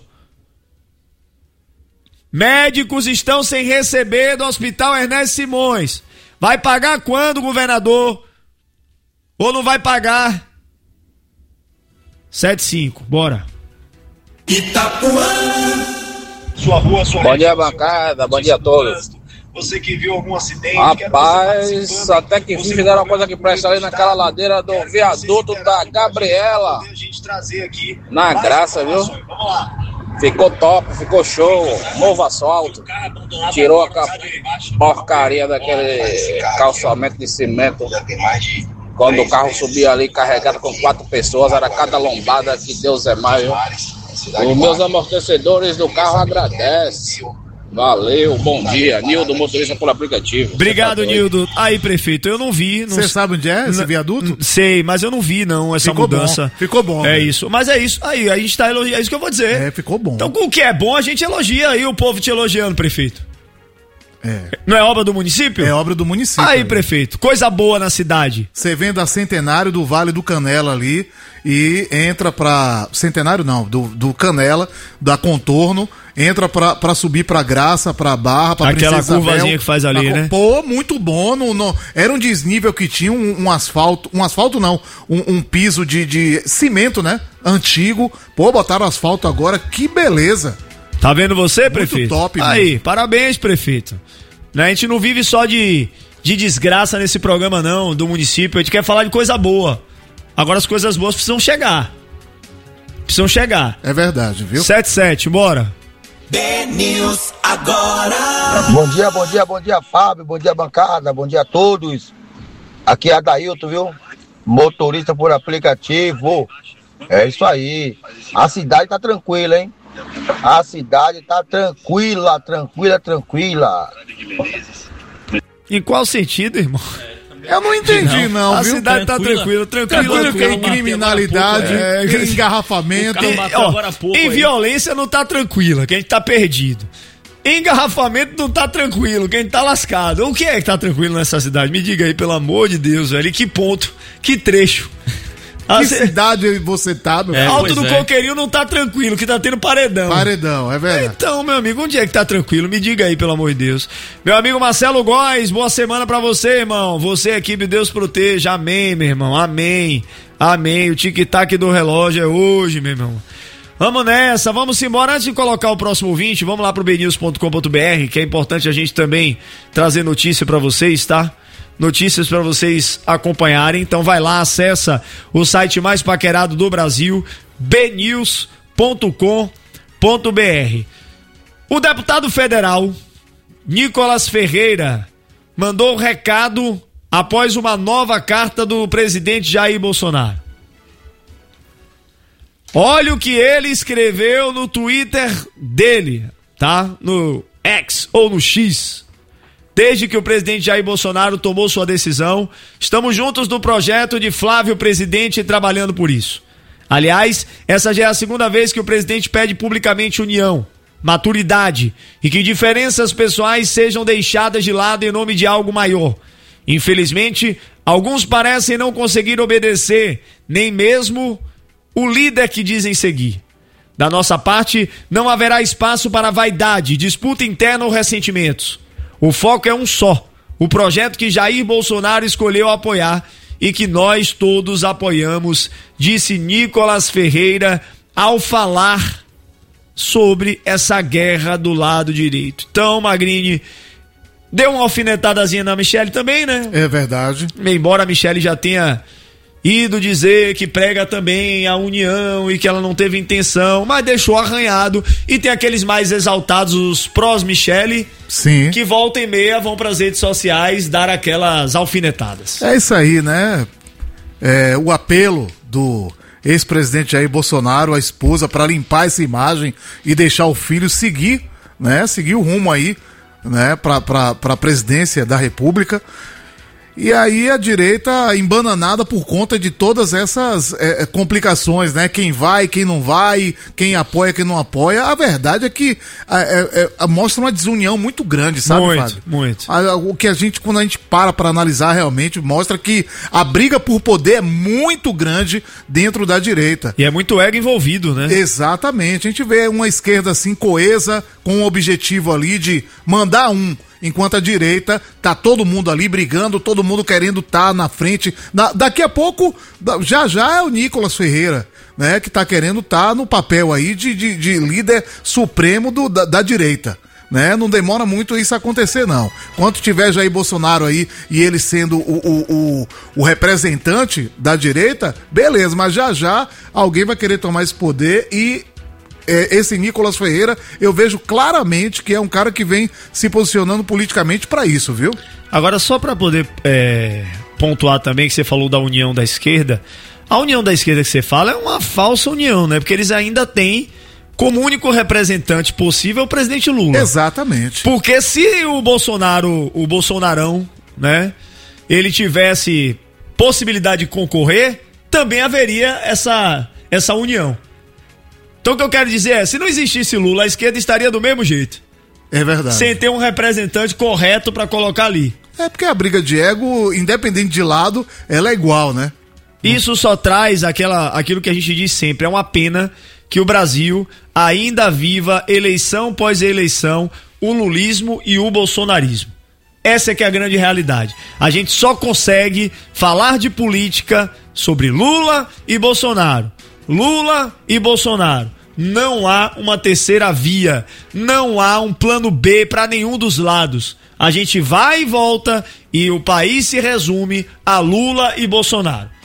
Médicos estão sem receber do Hospital Ernesto Simões. Vai pagar quando, governador? Ou não vai pagar? sete cinco, bora. Itapuã. Sua rua, sua Bom dia, bancada. Bom dia a todos. Você que viu algum acidente. Rapaz, até que enfim fizeram uma coisa que presta ali naquela ladeira do viaduto da Gabriela. Na graça, viu? Vamos lá. Ficou top, ficou show, novo asfalto, tirou a porcaria daquele calçamento de cimento. Quando o carro subia ali carregado com quatro pessoas, era cada lombada, que Deus é mais. Os meus amortecedores do carro agradecem. Valeu, bom dia. Nildo, motorista por aplicativo. Obrigado, Nildo. Aí, prefeito, eu não vi. Você sabe onde é esse viaduto? Sei, mas eu não vi, não, essa ficou mudança. Bom, ficou bom. É né? isso. Mas é isso. Aí, a gente tá elogiando. É isso que eu vou dizer. É, ficou bom. Então, com o que é bom, a gente elogia aí o povo te elogiando, prefeito. É. Não é obra do município? É obra do município. Aí, prefeito, coisa boa na cidade. Você vem da Centenário do Vale do Canela ali e entra pra... Centenário não, do, do Canela, da Contorno, entra pra, pra subir pra Graça, pra Barra, pra aquela Princesa curvazinha Isabel, que faz ali, na, né? Pô, muito bom. No, no, era um desnível que tinha um, um asfalto, um asfalto não, um, um piso de, de cimento, né? Antigo. Pô, botaram asfalto agora, que beleza. Tá vendo você, muito prefeito? Top, aí, mesmo. Parabéns, prefeito. Né? A gente não vive só de, de desgraça nesse programa, não, do município. A gente quer falar de coisa boa. Agora as coisas boas precisam chegar. Precisam chegar. É verdade, viu? sete sete, bora. B-News agora. Bom dia, bom dia, bom dia, Fábio, bom dia, bancada, bom dia a todos. Aqui é Adailton, viu? Motorista por aplicativo. É isso aí. A cidade tá tranquila, hein? A cidade tá tranquila, tranquila, tranquila. Em qual sentido, irmão? Eu não entendi, não, A viu? cidade tá tranquila, tranquila. Tranquilo que em criminalidade, É, em engarrafamento. Em, ó, em violência não tá tranquila, quem tá perdido. Em engarrafamento não tá tranquilo, quem tá lascado. O que é que tá tranquilo nessa cidade? Me diga aí, pelo amor de Deus, velho. Que ponto, que trecho. Que cidade você tá, meu É, filho? Alto do é. Coqueirinho não tá tranquilo, que tá tendo paredão. Paredão, é verdade. Então, meu amigo, onde é que tá tranquilo? Me diga aí, pelo amor de Deus. Meu amigo Marcelo Góes, boa semana pra você, irmão. Você, equipe, Deus proteja. Amém, meu irmão. Amém. Amém. O tic-tac do relógio é hoje, meu irmão. Vamos nessa, vamos embora. Antes de colocar o próximo ouvinte, vamos lá pro b news ponto com ponto b r, que é importante a gente também trazer notícia pra vocês, tá? Notícias para vocês acompanharem. Então vai lá, acessa o site mais paquerado do Brasil, b news ponto com ponto b r. O deputado federal Nicolas Ferreira mandou um recado após uma nova carta do presidente Jair Bolsonaro. Olha o que ele escreveu no Twitter dele, tá? No X ou no X. Desde que o presidente Jair Bolsonaro tomou sua decisão, estamos juntos no projeto de Flávio Presidente e trabalhando por isso. Aliás, essa já é a segunda vez que o presidente pede publicamente união, maturidade e que diferenças pessoais sejam deixadas de lado em nome de algo maior. Infelizmente, alguns parecem não conseguir obedecer, nem mesmo o líder que dizem seguir. Da nossa parte, não haverá espaço para vaidade, disputa interna ou ressentimentos. O foco é um só, o projeto que Jair Bolsonaro escolheu apoiar e que nós todos apoiamos, disse Nicolas Ferreira ao falar sobre essa guerra do lado direito. Então, Magrini, deu uma alfinetadazinha na Michelle também, né? É verdade. Embora a Michelle já tenha ido dizer que prega também a união e que ela não teve intenção, mas deixou arranhado. E tem aqueles mais exaltados, os prós-Michele, sim, que volta e meia vão pras redes sociais dar aquelas alfinetadas. É isso aí, né? É, o apelo do ex-presidente Jair Bolsonaro à esposa para limpar essa imagem e deixar o filho seguir, né? Seguir o rumo aí, né? Pra, pra, pra presidência da República. E aí a direita embananada por conta de todas essas é, complicações, né? Quem vai, quem não vai, quem apoia, quem não apoia. A verdade é que é, é, mostra uma desunião muito grande, sabe, muito, Fábio? Muito, muito. O que a gente, quando a gente para para analisar realmente, mostra que a briga por poder é muito grande dentro da direita. E é muito ego envolvido, né? Exatamente. A gente vê uma esquerda assim coesa, com o objetivo ali de mandar um, enquanto a direita tá todo mundo ali brigando, todo mundo querendo estar tá na frente. Na, daqui a pouco, já já é o Nicolas Ferreira, né, que tá querendo estar tá no papel aí de, de, de líder supremo do, da, da direita. Né? Não demora muito isso acontecer, não. Quando tiver Jair Bolsonaro aí e ele sendo o, o, o, o representante da direita, beleza, mas já já alguém vai querer tomar esse poder e É, esse Nicolas Ferreira, eu vejo claramente que é um cara que vem se posicionando politicamente para isso, viu? Agora, só para poder é, pontuar também que você falou da união da esquerda, a união da esquerda que você fala é uma falsa união, né? Porque eles ainda têm como único representante possível o presidente Lula. Exatamente. Porque se o Bolsonaro, o Bolsonarão, né, ele tivesse possibilidade de concorrer, também haveria essa, essa união. Então o que eu quero dizer é, se não existisse Lula, a esquerda estaria do mesmo jeito. É verdade. Sem ter um representante correto pra colocar ali. É porque a briga de ego, independente de lado, ela é igual, né? Isso só traz aquela, aquilo que a gente diz sempre, é uma pena que o Brasil ainda viva eleição após eleição, o lulismo e o bolsonarismo. Essa é que é a grande realidade. A gente só consegue falar de política sobre Lula e Bolsonaro. Lula e Bolsonaro. Não há uma terceira via, não há um plano B para nenhum dos lados. A gente vai e volta e o país se resume a Lula e Bolsonaro.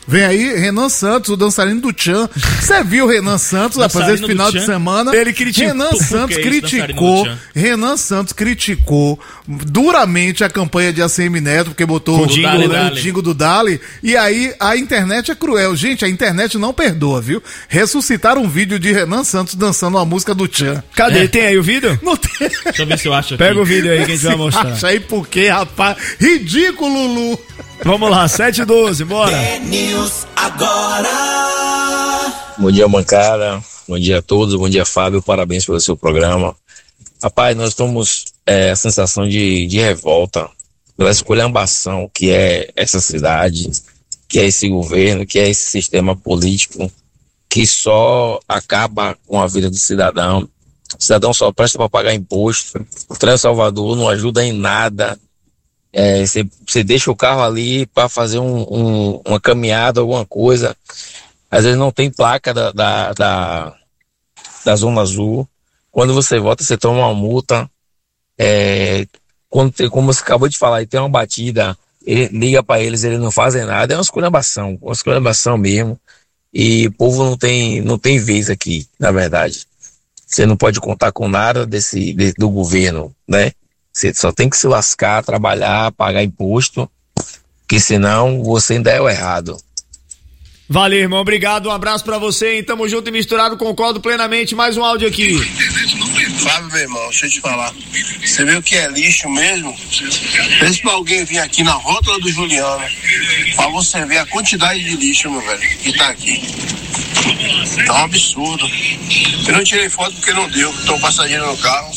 Vem aí, Renan Santos, o dançarino do Tchan. Você viu o Renan Santos a fazer esse final de semana? Ele criticou. Renan Santos criticou. Renan Santos criticou duramente a campanha de A C M Neto, porque botou o jingle do Dali. E aí a internet é cruel. Gente, a internet não perdoa, viu? Ressuscitaram um vídeo de Renan Santos dançando uma música do Tchan. Cadê? É. Tem aí o vídeo? Não tem. Deixa eu ver se eu acho aqui. Pega o vídeo aí que a gente vai mostrar. Acha aí por quê, rapaz? Ridículo, Lulu. Vamos lá, sete e doze, bora. News agora. Bom dia, bancada. Bom dia a todos. Bom dia, Fábio. Parabéns pelo seu programa. Rapaz, nós estamos é, a sensação de, de revolta pela esculhambação que é essa cidade, que é esse governo, que é esse sistema político que só acaba com a vida do cidadão. O cidadão só presta para pagar imposto. O Trans Salvador não ajuda em nada. Você é, deixa o carro ali para fazer um, um, uma caminhada, alguma coisa. Às vezes não tem placa da, da, da, da Zona Azul. Quando você volta, você toma uma multa. É, quando tem, como você acabou de falar, e tem uma batida, ele liga para eles, eles não fazem nada. É uma esculhambação, uma esculhambação mesmo. E o povo não tem, não tem vez aqui, na verdade. Você não pode contar com nada desse, de, do governo, né? Você só tem que se lascar, trabalhar, pagar imposto, que senão você ainda é o errado. Valeu, irmão. Obrigado. Um abraço pra você, hein? Tamo junto e misturado. Concordo plenamente. Mais um áudio aqui. Fábio, meu irmão, deixa eu te falar. Você viu que é lixo mesmo? Pensa pra alguém vir aqui na rótula do Juliano, pra você ver a quantidade de lixo, meu velho, que tá aqui. Tá um absurdo. Eu não tirei foto porque não deu. Tô passageiro no carro.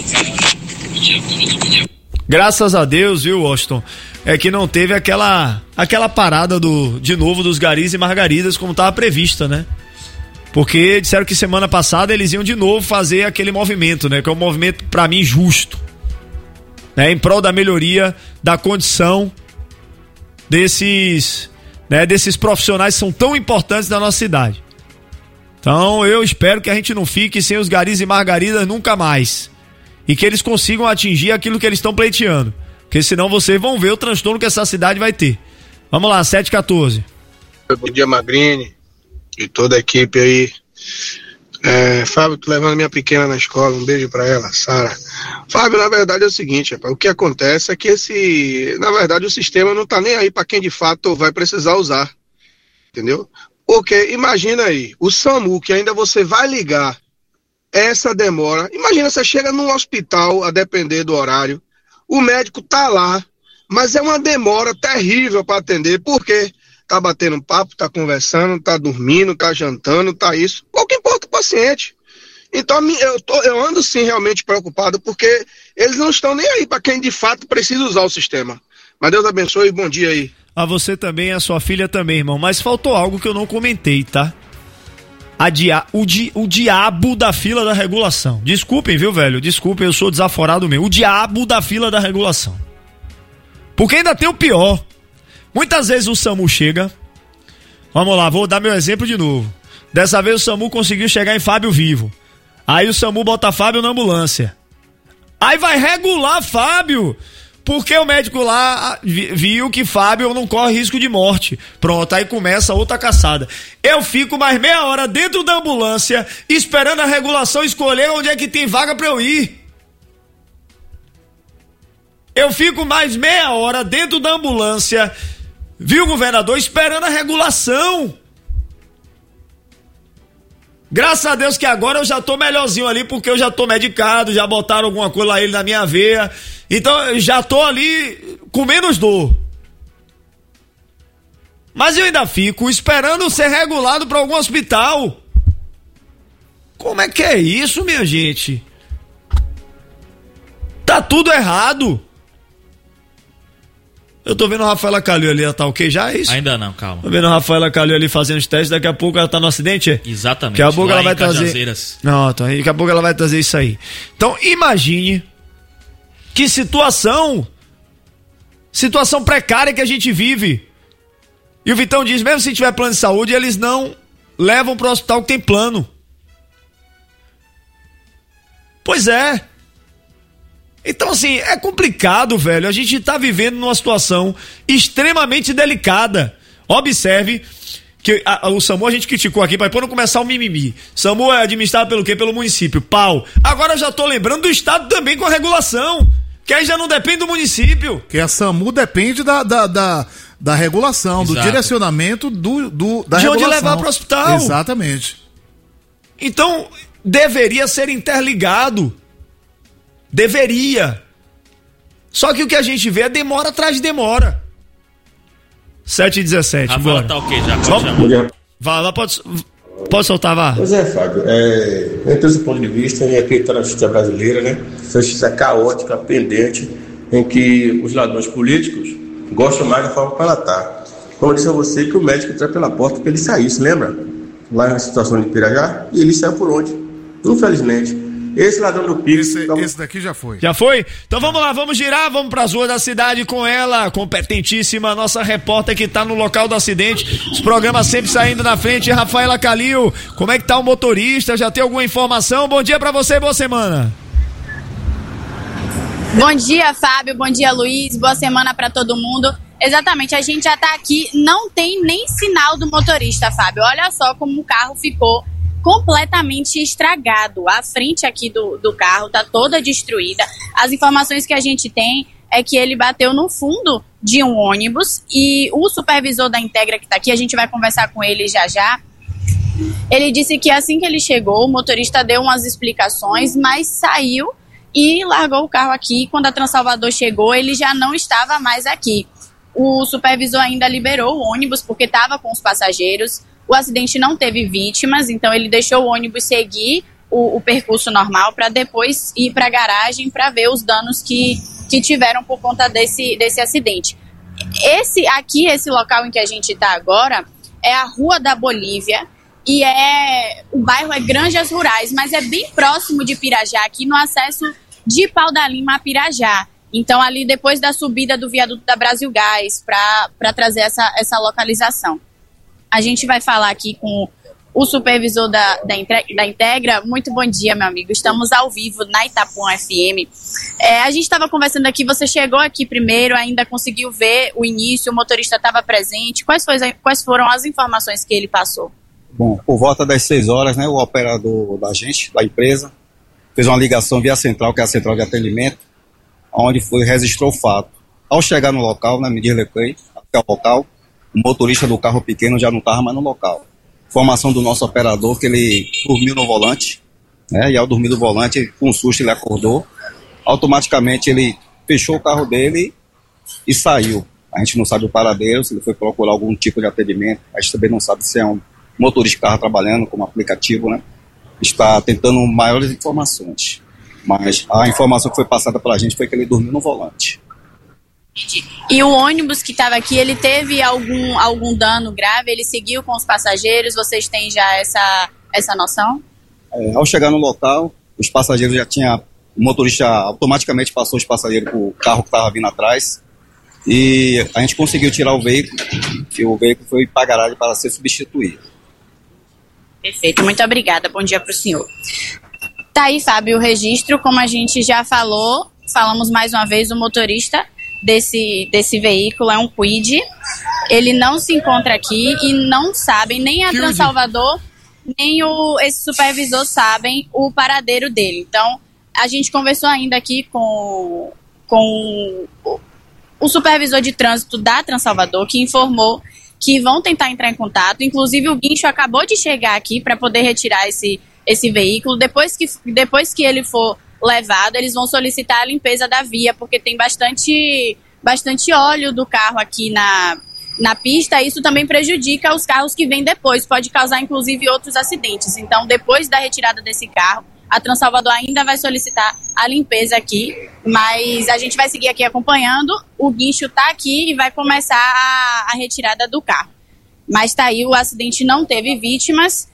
Graças a Deus, viu, Washington? É que não teve aquela aquela parada do de novo dos garis e margaridas como estava prevista, né? Porque disseram que semana passada eles iam de novo fazer aquele movimento, né? Que é um movimento, pra mim, justo, né? Em prol da melhoria da condição desses, né? Desses profissionais que são tão importantes da nossa cidade. Então eu espero que a gente não fique sem os garis e margaridas nunca mais. E que eles consigam atingir aquilo que eles estão pleiteando. Porque senão vocês vão ver o transtorno que essa cidade vai ter. Vamos lá, sete e quatorze. Bom dia, Magrini e toda a equipe aí. É, Fábio, tô levando minha pequena na escola, um beijo pra ela, Sara. Fábio, na verdade é o seguinte, rapaz, o que acontece é que esse, na verdade o sistema não tá nem aí pra quem de fato vai precisar usar, entendeu? Porque imagina aí, o SAMU que ainda você vai ligar, essa demora, imagina, você chega num hospital, a depender do horário, o médico tá lá, mas é uma demora terrível para atender, porque tá batendo papo, tá conversando, tá dormindo, tá jantando, tá isso, qual que importa o paciente? Então eu, tô, eu ando sim realmente preocupado, porque eles não estão nem aí para quem de fato precisa usar o sistema. Mas Deus abençoe e bom dia aí. A você também, a sua filha também, irmão, mas faltou algo que eu não comentei, tá? A dia, o, di, o diabo da fila da regulação. Desculpem, viu, velho? Desculpem, eu sou desaforado mesmo. O diabo da fila da regulação. Porque ainda tem o pior. Muitas vezes o SAMU chega. Vamos lá, vou dar meu exemplo de novo. Dessa vez o SAMU conseguiu chegar em Fábio vivo. Aí o SAMU bota Fábio na ambulância. Aí vai regular Fábio. Porque o médico lá viu que Fábio não corre risco de morte. Pronto, aí começa outra caçada. Eu fico mais meia hora dentro da ambulância, esperando a regulação escolher onde é que tem vaga pra eu ir. Eu fico mais meia hora dentro da ambulância, viu, governador, esperando a regulação. Graças a Deus que agora eu já tô melhorzinho ali, porque eu já tô medicado, já botaram alguma coisa lá ele na minha veia. Então eu já tô ali com menos dor. Mas eu ainda fico esperando ser regulado para algum hospital. Como é que é isso, minha gente? Tá tudo errado. Eu tô vendo a Rafaela Calil ali, ela tá ok já, é isso? Ainda não, calma. Tô vendo a Rafaela Calil ali fazendo os testes, daqui a pouco ela tá no acidente, é? Exatamente. Daqui a pouco lá ela vai em trazer... Cajazeiras. Não, então, daqui a pouco ela vai trazer isso aí. Então, imagine que situação, situação precária que a gente vive. E o Vitão diz, mesmo se tiver plano de saúde, eles não levam pro hospital que tem plano. Pois é. Então, assim, é complicado, velho. A gente tá vivendo numa situação extremamente delicada. Observe que a, a, o SAMU a gente criticou aqui, para não começar o mimimi. SAMU é administrado pelo quê? Pelo município. Pau. Agora eu já tô lembrando do estado também com a regulação, que aí já não depende do município. Que a SAMU depende da, da, da, da regulação, Exato. do direcionamento do, do, da de regulação. onde levar para o hospital. Exatamente. Então, deveria ser interligado. Deveria. Só que o que a gente vê é demora atrás de demora. sete e dezessete, Rafael bora. tá ok, já pode chamar. Vá lá, pode, pode soltar, vá. Pois é, Fábio, é, dentro desse ponto de vista, e acreditar na justiça brasileira, né? Essa justiça caótica, pendente, em que os ladrões políticos gostam mais da forma como ela está. Como eu disse a você, que o médico entrou pela porta que ele saísse, lembra? Lá na situação de Pirajá, e ele saiu por onde? Infelizmente. Esse ladrão do Pix. Esse, então... esse daqui já foi. Já foi? Então vamos lá, vamos girar, vamos pras ruas da cidade com ela, competentíssima, nossa repórter que tá no local do acidente. Os programas sempre saindo na frente. Rafaela Calil, como é que tá o motorista? Já tem alguma informação? Bom dia pra você, boa semana. Bom dia, Fábio, bom dia, Luiz, boa semana pra todo mundo. Exatamente, a gente já tá aqui, não tem nem sinal do motorista, Fábio. Olha só como o carro ficou completamente estragado. A frente aqui do, do carro tá toda destruída. As informações que a gente tem é que ele bateu no fundo de um ônibus e o supervisor da Integra que tá aqui, a gente vai conversar com ele já já, ele disse que assim que ele chegou, o motorista deu umas explicações, mas saiu e largou o carro aqui. Quando a Transalvador chegou, ele já não estava mais aqui. O supervisor ainda liberou o ônibus porque estava com os passageiros. O acidente não teve vítimas, então ele deixou o ônibus seguir o, o percurso normal para depois ir para a garagem para ver os danos que, que tiveram por conta desse, desse acidente. Esse aqui, esse local em que a gente está agora, é a Rua da Bolívia e é, o bairro é Granjas Rurais, mas é bem próximo de Pirajá, aqui no acesso de Pau da Lima a Pirajá. Então ali depois da subida do viaduto da Brasil Gás para trazer essa, essa localização. A gente vai falar aqui com o supervisor da, da, da Integra. Muito bom dia, meu amigo. Estamos ao vivo na Itapuã F M. É, a gente estava conversando aqui, você chegou aqui primeiro, ainda conseguiu ver o início, o motorista estava presente. Quais, foi, quais foram as informações que ele passou? Bom, por volta das seis horas, né, o operador da gente, da empresa, fez uma ligação via central, que é a central de atendimento, onde foi, registrou o fato. Ao chegar no local, né, medir Leclerc, até o local, o motorista do carro pequeno já não estava mais no local. Informação do nosso operador que ele dormiu no volante, né? E ao dormir no volante, com um susto ele acordou. Automaticamente ele fechou o carro dele e saiu. A gente não sabe o paradeiro, se ele foi procurar algum tipo de atendimento. A gente também não sabe se é um motorista de carro trabalhando como aplicativo, né? Está tentando maiores informações. Mas a informação que foi passada para a gente foi que ele dormiu no volante. E o ônibus que estava aqui, ele teve algum, algum dano grave? Ele seguiu com os passageiros? Vocês têm já essa, essa noção? É, ao chegar no local, os passageiros já tinham... O motorista automaticamente passou os passageiros para o carro que estava vindo atrás. E a gente conseguiu tirar o veículo, e o veículo foi para a garagem para ser substituído. Perfeito, muito obrigada. Bom dia para o senhor. Tá aí, Fábio, o registro, como a gente já falou, falamos mais uma vez, o motorista desse, desse veículo é um Kwid. Ele não se encontra aqui e não sabem, nem a Transalvador, nem o, esse supervisor sabem o paradeiro dele. Então, a gente conversou ainda aqui com, com o, o supervisor de trânsito da Transalvador, que informou que vão tentar entrar em contato. Inclusive, o guincho acabou de chegar aqui para poder retirar esse, esse veículo. Depois que, depois que ele for levado, eles vão solicitar a limpeza da via, porque tem bastante, bastante óleo do carro aqui na, na pista. Isso também prejudica os carros que vêm depois, pode causar inclusive outros acidentes. Então, depois da retirada desse carro, a Transalvador ainda vai solicitar a limpeza aqui, mas a gente vai seguir aqui acompanhando. O guincho está aqui e vai começar a, a retirada do carro. Mas está aí, o acidente não teve vítimas,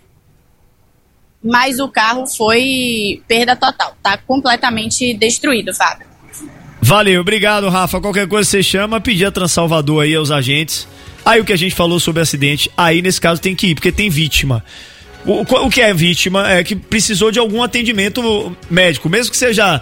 mas o carro foi perda total, tá completamente destruído, Fábio. Valeu, obrigado, Rafa. Qualquer coisa você chama, pedir a Transalvador aí aos agentes. Aí o que a gente falou sobre o acidente, aí nesse caso tem que ir, porque tem vítima. O, o que é vítima é que precisou de algum atendimento médico, mesmo que seja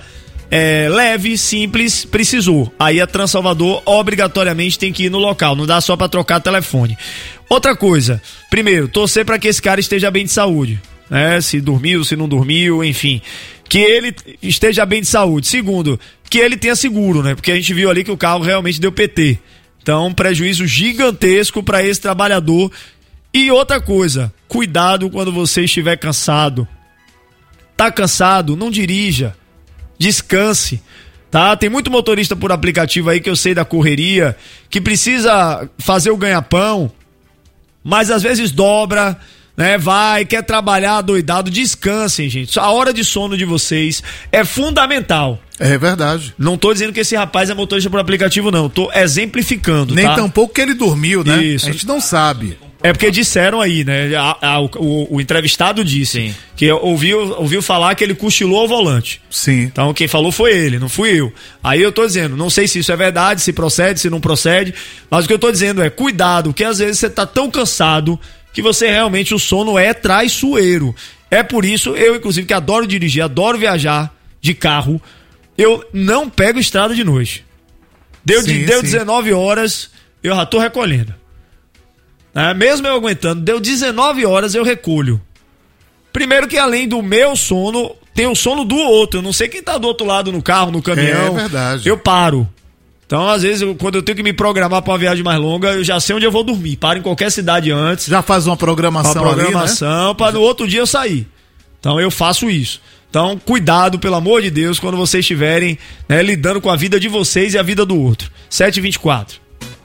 é, leve, simples, precisou. Aí a Transalvador obrigatoriamente tem que ir no local, não dá só pra trocar telefone. Outra coisa, primeiro, torcer pra que esse cara esteja bem de saúde, né? Se dormiu, se não dormiu, enfim, que ele esteja bem de saúde. Segundo, que ele tenha seguro, né? Porque a gente viu ali que o carro realmente deu P T. Então, um prejuízo gigantesco para esse trabalhador. E outra coisa, cuidado quando você estiver cansado. Tá cansado? Não dirija. Descanse, tá? Tem muito motorista por aplicativo aí que eu sei da correria, que precisa fazer o ganha-pão, mas às vezes dobra, né? Vai, quer trabalhar doidado. Descansem, gente. A hora de sono de vocês é fundamental. É verdade. Não tô dizendo que esse rapaz é motorista por aplicativo, não. Tô exemplificando, Nem tá? tampouco que ele dormiu, né? Isso. A gente não sabe. É porque disseram aí, né? A, a, o, o entrevistado disse. Sim. Que ouviu, ouviu falar que ele cochilou ao volante. Sim. Então quem falou foi ele, não fui eu. Aí eu tô dizendo, não sei se isso é verdade, se procede, se não procede, mas o que eu tô dizendo é, cuidado, que às vezes você tá tão cansado que você realmente, o sono é traiçoeiro. É por isso, eu inclusive que adoro dirigir, adoro viajar de carro, eu não pego estrada de noite. Deu, sim, de, deu dezenove horas, eu já tô recolhendo. É, mesmo eu aguentando, deu dezenove horas, eu recolho. Primeiro que além do meu sono, tem o sono do outro. Eu não sei quem tá do outro lado no carro, no caminhão. É verdade. Eu paro. Então, às vezes, eu, quando eu tenho que me programar pra uma viagem mais longa, eu já sei onde eu vou dormir. Paro em qualquer cidade antes. Já faz uma programação, uma programação ali, né? Pra no outro dia eu sair. Então, eu faço isso. Então, cuidado, pelo amor de Deus, quando vocês estiverem, né, lidando com a vida de vocês e a vida do outro. sete e vinte e quatro.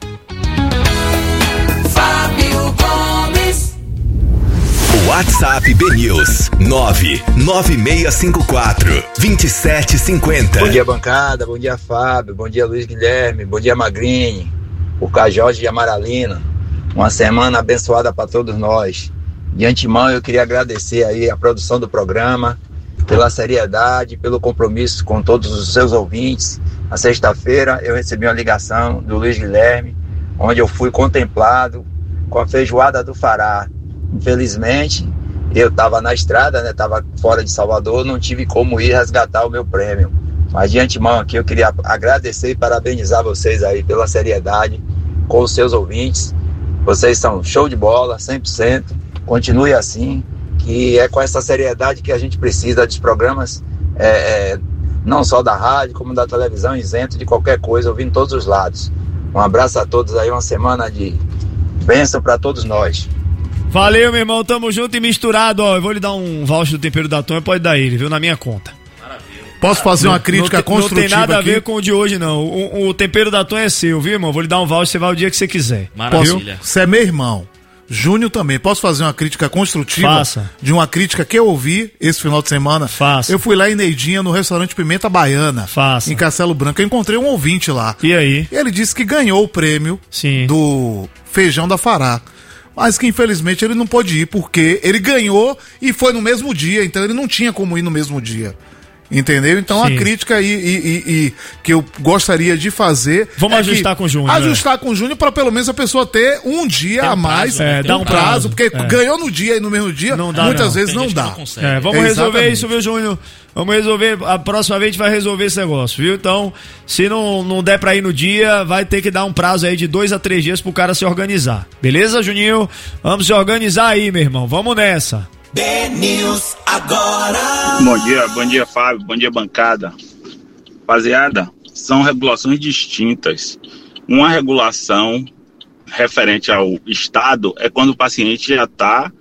WhatsApp B News nove nove seis cinco quatro dois sete cinco zero. Bom dia, bancada, bom dia, Fábio, bom dia, Luiz Guilherme, bom dia, Magrini, o Cajós de Amaralina. Uma semana abençoada para todos nós. De antemão, eu queria agradecer aí a produção do programa, pela seriedade, pelo compromisso com todos os seus ouvintes. Na sexta-feira, eu recebi uma ligação do Luiz Guilherme, onde eu fui contemplado com a feijoada do Fará. Infelizmente, eu estava na estrada, né? Estava fora de Salvador, não tive como ir resgatar o meu prêmio. Mas de antemão aqui eu queria agradecer e parabenizar vocês aí pela seriedade com os seus ouvintes. Vocês são show de bola, cem por cento. Continue assim, que é com essa seriedade que a gente precisa dos programas, é, é, não só da rádio, como da televisão, isento de qualquer coisa, ouvindo todos os lados. Um abraço a todos aí, uma semana de bênção para todos nós. Valeu, meu irmão, tamo junto e misturado, ó, eu vou lhe dar um voucher do tempero da Tonha, pode dar ele, viu, na minha conta. Maravilha. Posso fazer uma crítica não, construtiva Não tem nada aqui? a ver com o de hoje, não, o, o tempero da Tonha é seu, viu, irmão, vou lhe dar um voucher, você vai o dia que você quiser. Maravilha. Você é meu irmão, Júnior também, posso fazer uma crítica construtiva? Faça. De uma crítica que eu ouvi esse final de semana? Faça. Eu fui lá em Neidinha, no restaurante Pimenta Baiana. Faça. Em Castelo Branco, eu encontrei um ouvinte lá. E aí? Ele disse que ganhou o prêmio Sim. do feijão da Fará. Mas que infelizmente ele não pôde ir, porque ele ganhou e foi no mesmo dia, então ele não tinha como ir no mesmo dia. Entendeu? Então Sim. a crítica aí e, e, e, que eu gostaria de fazer. Vamos é ajustar com o Júnior. Ajustar né? com o Júnior para pelo menos a pessoa ter um dia Tem a um mais. prazo, é, dá dá um um prazo, prazo, porque é. ganhou no dia e no mesmo dia, não dá, muitas não. vezes Tem não dá. Não é, vamos é, resolver isso, viu, Júnior? Vamos resolver, a próxima vez a gente vai resolver esse negócio, viu? Então, se não, não der pra ir no dia, vai ter que dar um prazo aí de dois a três dias pro cara se organizar. Beleza, Juninho? Vamos se organizar aí, meu irmão. Vamos nessa. B-News agora. Bom dia, bom dia, Fábio. Bom dia, bancada. Rapaziada, são regulações distintas. Uma regulação referente ao Estado é quando o paciente já está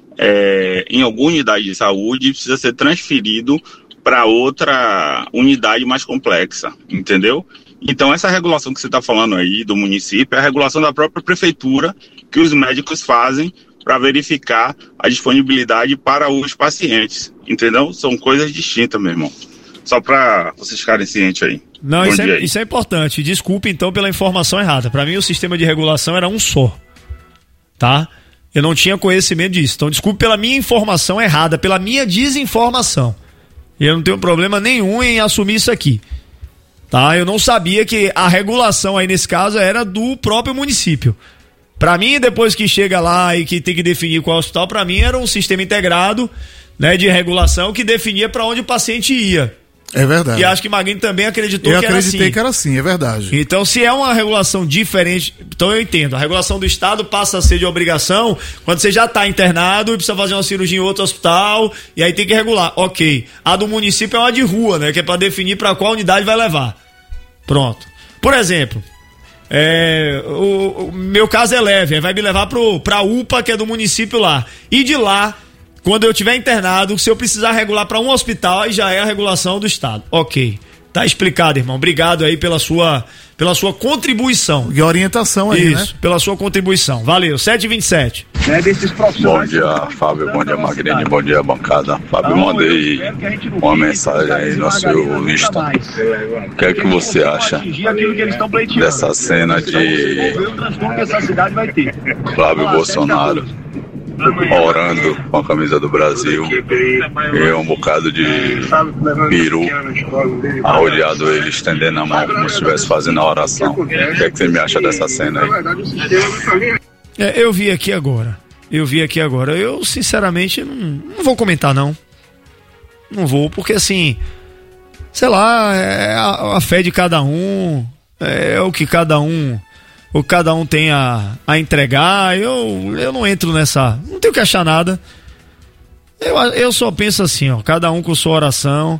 é, em alguma unidade de saúde e precisa ser transferido para outra unidade mais complexa, entendeu? Então essa regulação que você está falando aí do município é a regulação da própria prefeitura que os médicos fazem para verificar a disponibilidade para os pacientes, entendeu? São coisas distintas, meu irmão. Só para vocês ficarem cientes aí. Não, isso é, isso é importante. Desculpe então pela informação errada. Para mim o sistema de regulação era um só, tá? Eu não tinha conhecimento disso. Então desculpe pela minha informação errada, pela minha desinformação. Eu não tenho problema nenhum em assumir isso aqui, tá? Eu não sabia que a regulação aí nesse caso era do próprio município. Para mim, depois que chega lá e que tem que definir qual hospital, para mim era um sistema integrado, né, de regulação que definia para onde o paciente ia. É verdade. E acho que Magrini também acreditou eu que era assim. Eu acreditei que era assim, é verdade. Então, se é uma regulação diferente, então eu entendo. A regulação do Estado passa a ser de obrigação quando você já está internado e precisa fazer uma cirurgia em outro hospital, e aí tem que regular. Ok. A do município é uma de rua, né? Que é para definir para qual unidade vai levar. Pronto. Por exemplo, é, o, o meu caso é leve, vai me levar para a U P A, que é do município lá. E de lá, quando eu tiver internado, se eu precisar regular para um hospital, aí já é a regulação do Estado. Ok. Tá explicado, irmão. Obrigado aí pela sua, pela sua contribuição. E orientação aí, Isso, né? pela sua contribuição. Valeu. sete e vinte e sete. Bom dia, Fábio. Bom dia, Magrini. Bom dia, bancada. Fábio, mandei uma mensagem aí no seu Insta. O que é que você acha dessa cena de Flávio Bolsonaro orando com a camisa do Brasil e um bocado de peru arrodeado ele, estendendo a mão como se estivesse fazendo a oração? O que é que você me acha dessa cena aí? É, eu vi aqui agora. Eu vi aqui agora. Eu, sinceramente, não, não vou comentar, não. Não vou, porque assim, sei lá, é a, a fé de cada um, é o que cada um o que cada um tem a, a entregar. Eu, eu não entro nessa, não tenho que achar nada. Eu, eu só penso assim, ó, cada um com sua oração.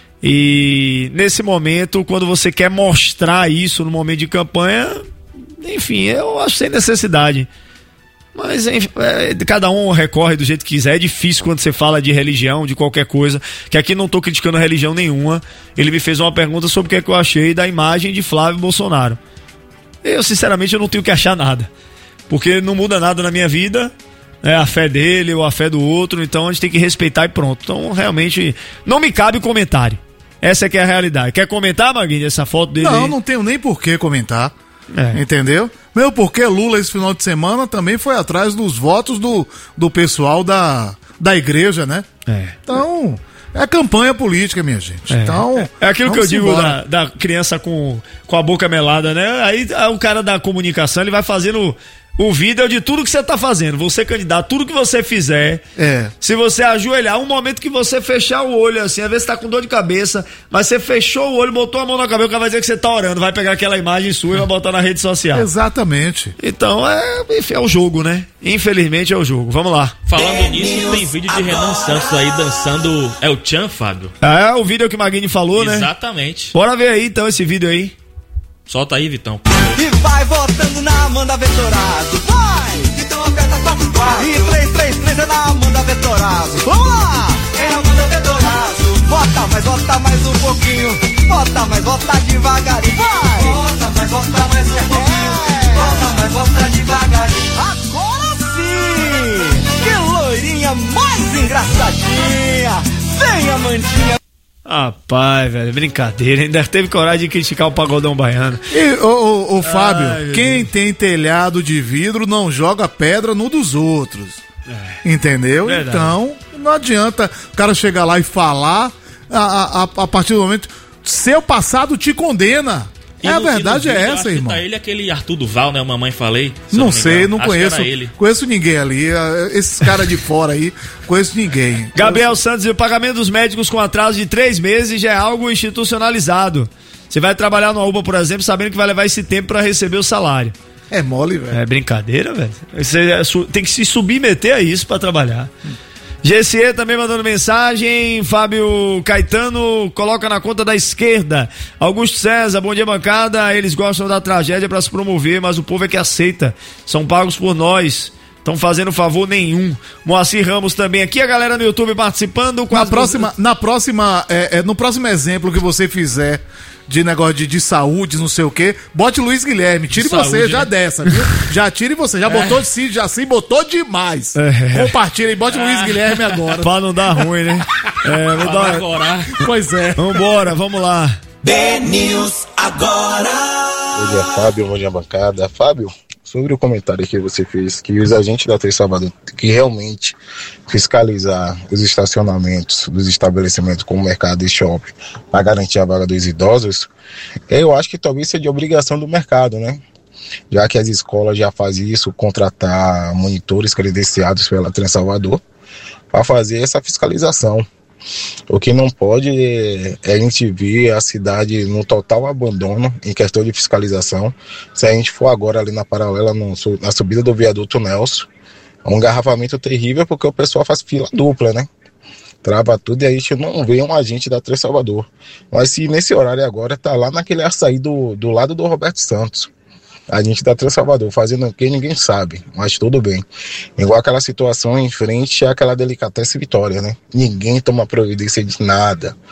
E nesse momento, quando você quer mostrar isso no momento de campanha, enfim, eu acho sem necessidade. Mas enfim, é, cada um recorre do jeito que quiser. É difícil quando você fala de religião, de qualquer coisa, que aqui não tô criticando religião nenhuma. Ele me fez uma pergunta sobre o que, é que eu achei da imagem de Flávio Bolsonaro. Eu, sinceramente, eu não tenho que achar nada, porque não muda nada na minha vida, é a fé dele ou a fé do outro, então a gente tem que respeitar e pronto. Então, realmente, não me cabe comentário. Essa é que é a realidade. Quer comentar, Magrini, essa foto dele? Não, aí? não tenho nem por que comentar. É. Entendeu? Meu, porque Lula esse final de semana também foi atrás dos votos do, do pessoal da, da igreja, né? É. Então, é campanha política, minha gente. É, então, é aquilo que eu digo embora. da, da criança com, com a boca melada, né? Aí, aí o cara da comunicação, ele vai fazendo o vídeo de tudo que você tá fazendo. Você, candidato, tudo que você fizer. É. Se você ajoelhar, um momento que você fechar o olho, assim, às vezes você tá com dor de cabeça, mas você fechou o olho, botou a mão na cabeça, o cara vai dizer que você tá orando, vai pegar aquela imagem sua e vai botar na rede social. Exatamente. Então, é, enfim, é o jogo, né? Infelizmente é o jogo. Vamos lá. Falando nisso, tem vídeo de Renan Santos aí dançando É o Tchan, Fábio. É, o vídeo que o Magrini falou, né? Exatamente. Bora ver aí, então, esse vídeo aí. Solta aí, Vitão. E vai votando na Amanda Vetorazzo. Vai! Então aperta quatro quatro. E três três três é na Amanda Vetorazzo. Vamos lá! É a Amanda Vetorazzo. Vota, mas vota mais um pouquinho. Vota, mas vota devagarinho. Vai! Vota, mas vota mais um pouquinho. É. Vota, mas vota devagarinho. Agora sim! Que loirinha mais engraçadinha. Vem, Amandinha. Rapaz, velho, brincadeira. Ainda teve coragem de criticar o pagodão baiano. E, ô, ô, ô Fábio, Ai, quem tem telhado de vidro não joga pedra no dos outros. É. Entendeu? Verdade. Então, não adianta o cara chegar lá e falar, a, a, a partir do momento, seu passado te condena. E é, no, a verdade vídeo, é eu essa, acho que irmão. Tá ele aquele Arthur Duval, né? O mamãe falei. Não, não sei, engano. não Acho conheço. que era ele. Conheço ninguém ali. Esses caras de fora aí, conheço ninguém. Gabriel Santos, e o pagamento dos médicos com atraso de três meses já é algo institucionalizado. Você vai trabalhar no U B A, por exemplo, sabendo que vai levar esse tempo para receber o salário. É mole, velho. É brincadeira, velho. Você tem que se submeter a isso para trabalhar. Hum. G S E também mandando mensagem. Fábio Caetano coloca na conta da esquerda. Augusto César, bom dia, bancada. Eles gostam da tragédia para se promover, mas o povo é que aceita. São pagos por nós. Estão fazendo favor nenhum. Moacir Ramos também aqui, a galera no YouTube participando. Na próxima, na próxima é, é, no próximo exemplo que você fizer de negócio de, de saúde, não sei o que, bote Luiz Guilherme, tire de você saúde, já né? Dessa, viu? Já tire você, já é. botou de si, já sim, botou demais. É. Compartilha e bote é. Luiz Guilherme agora. Pra não dar ruim, né? É, vou dar... agora. Pois é. Vambora, vamos lá. B-News agora. Bom dia, Fábio, bom dia, bancada. Fábio, sobre o comentário que você fez, que os agentes da T Salvador que realmente fiscalizar os estacionamentos dos estabelecimentos como mercado e shopping para garantir a vaga dos idosos, eu acho que talvez seja de obrigação do mercado, né? Já que as escolas já fazem isso, contratar monitores credenciados pela Trans Salvador para fazer essa fiscalização. O que não pode é, é a gente ver a cidade no total abandono em questão de fiscalização. Se a gente for agora ali na paralela, no, na subida do viaduto Nelson, é um engarrafamento terrível porque o pessoal faz fila dupla, né? Trava tudo e a gente não vê um agente da Três Salvador. Mas se nesse horário agora tá lá naquele açaí do, do lado do Roberto Santos, a gente da Três Salvador fazendo o que ninguém sabe, mas tudo bem. Igual aquela situação em frente àquela Delicatessen Vitória, né? Ninguém toma providência de nada.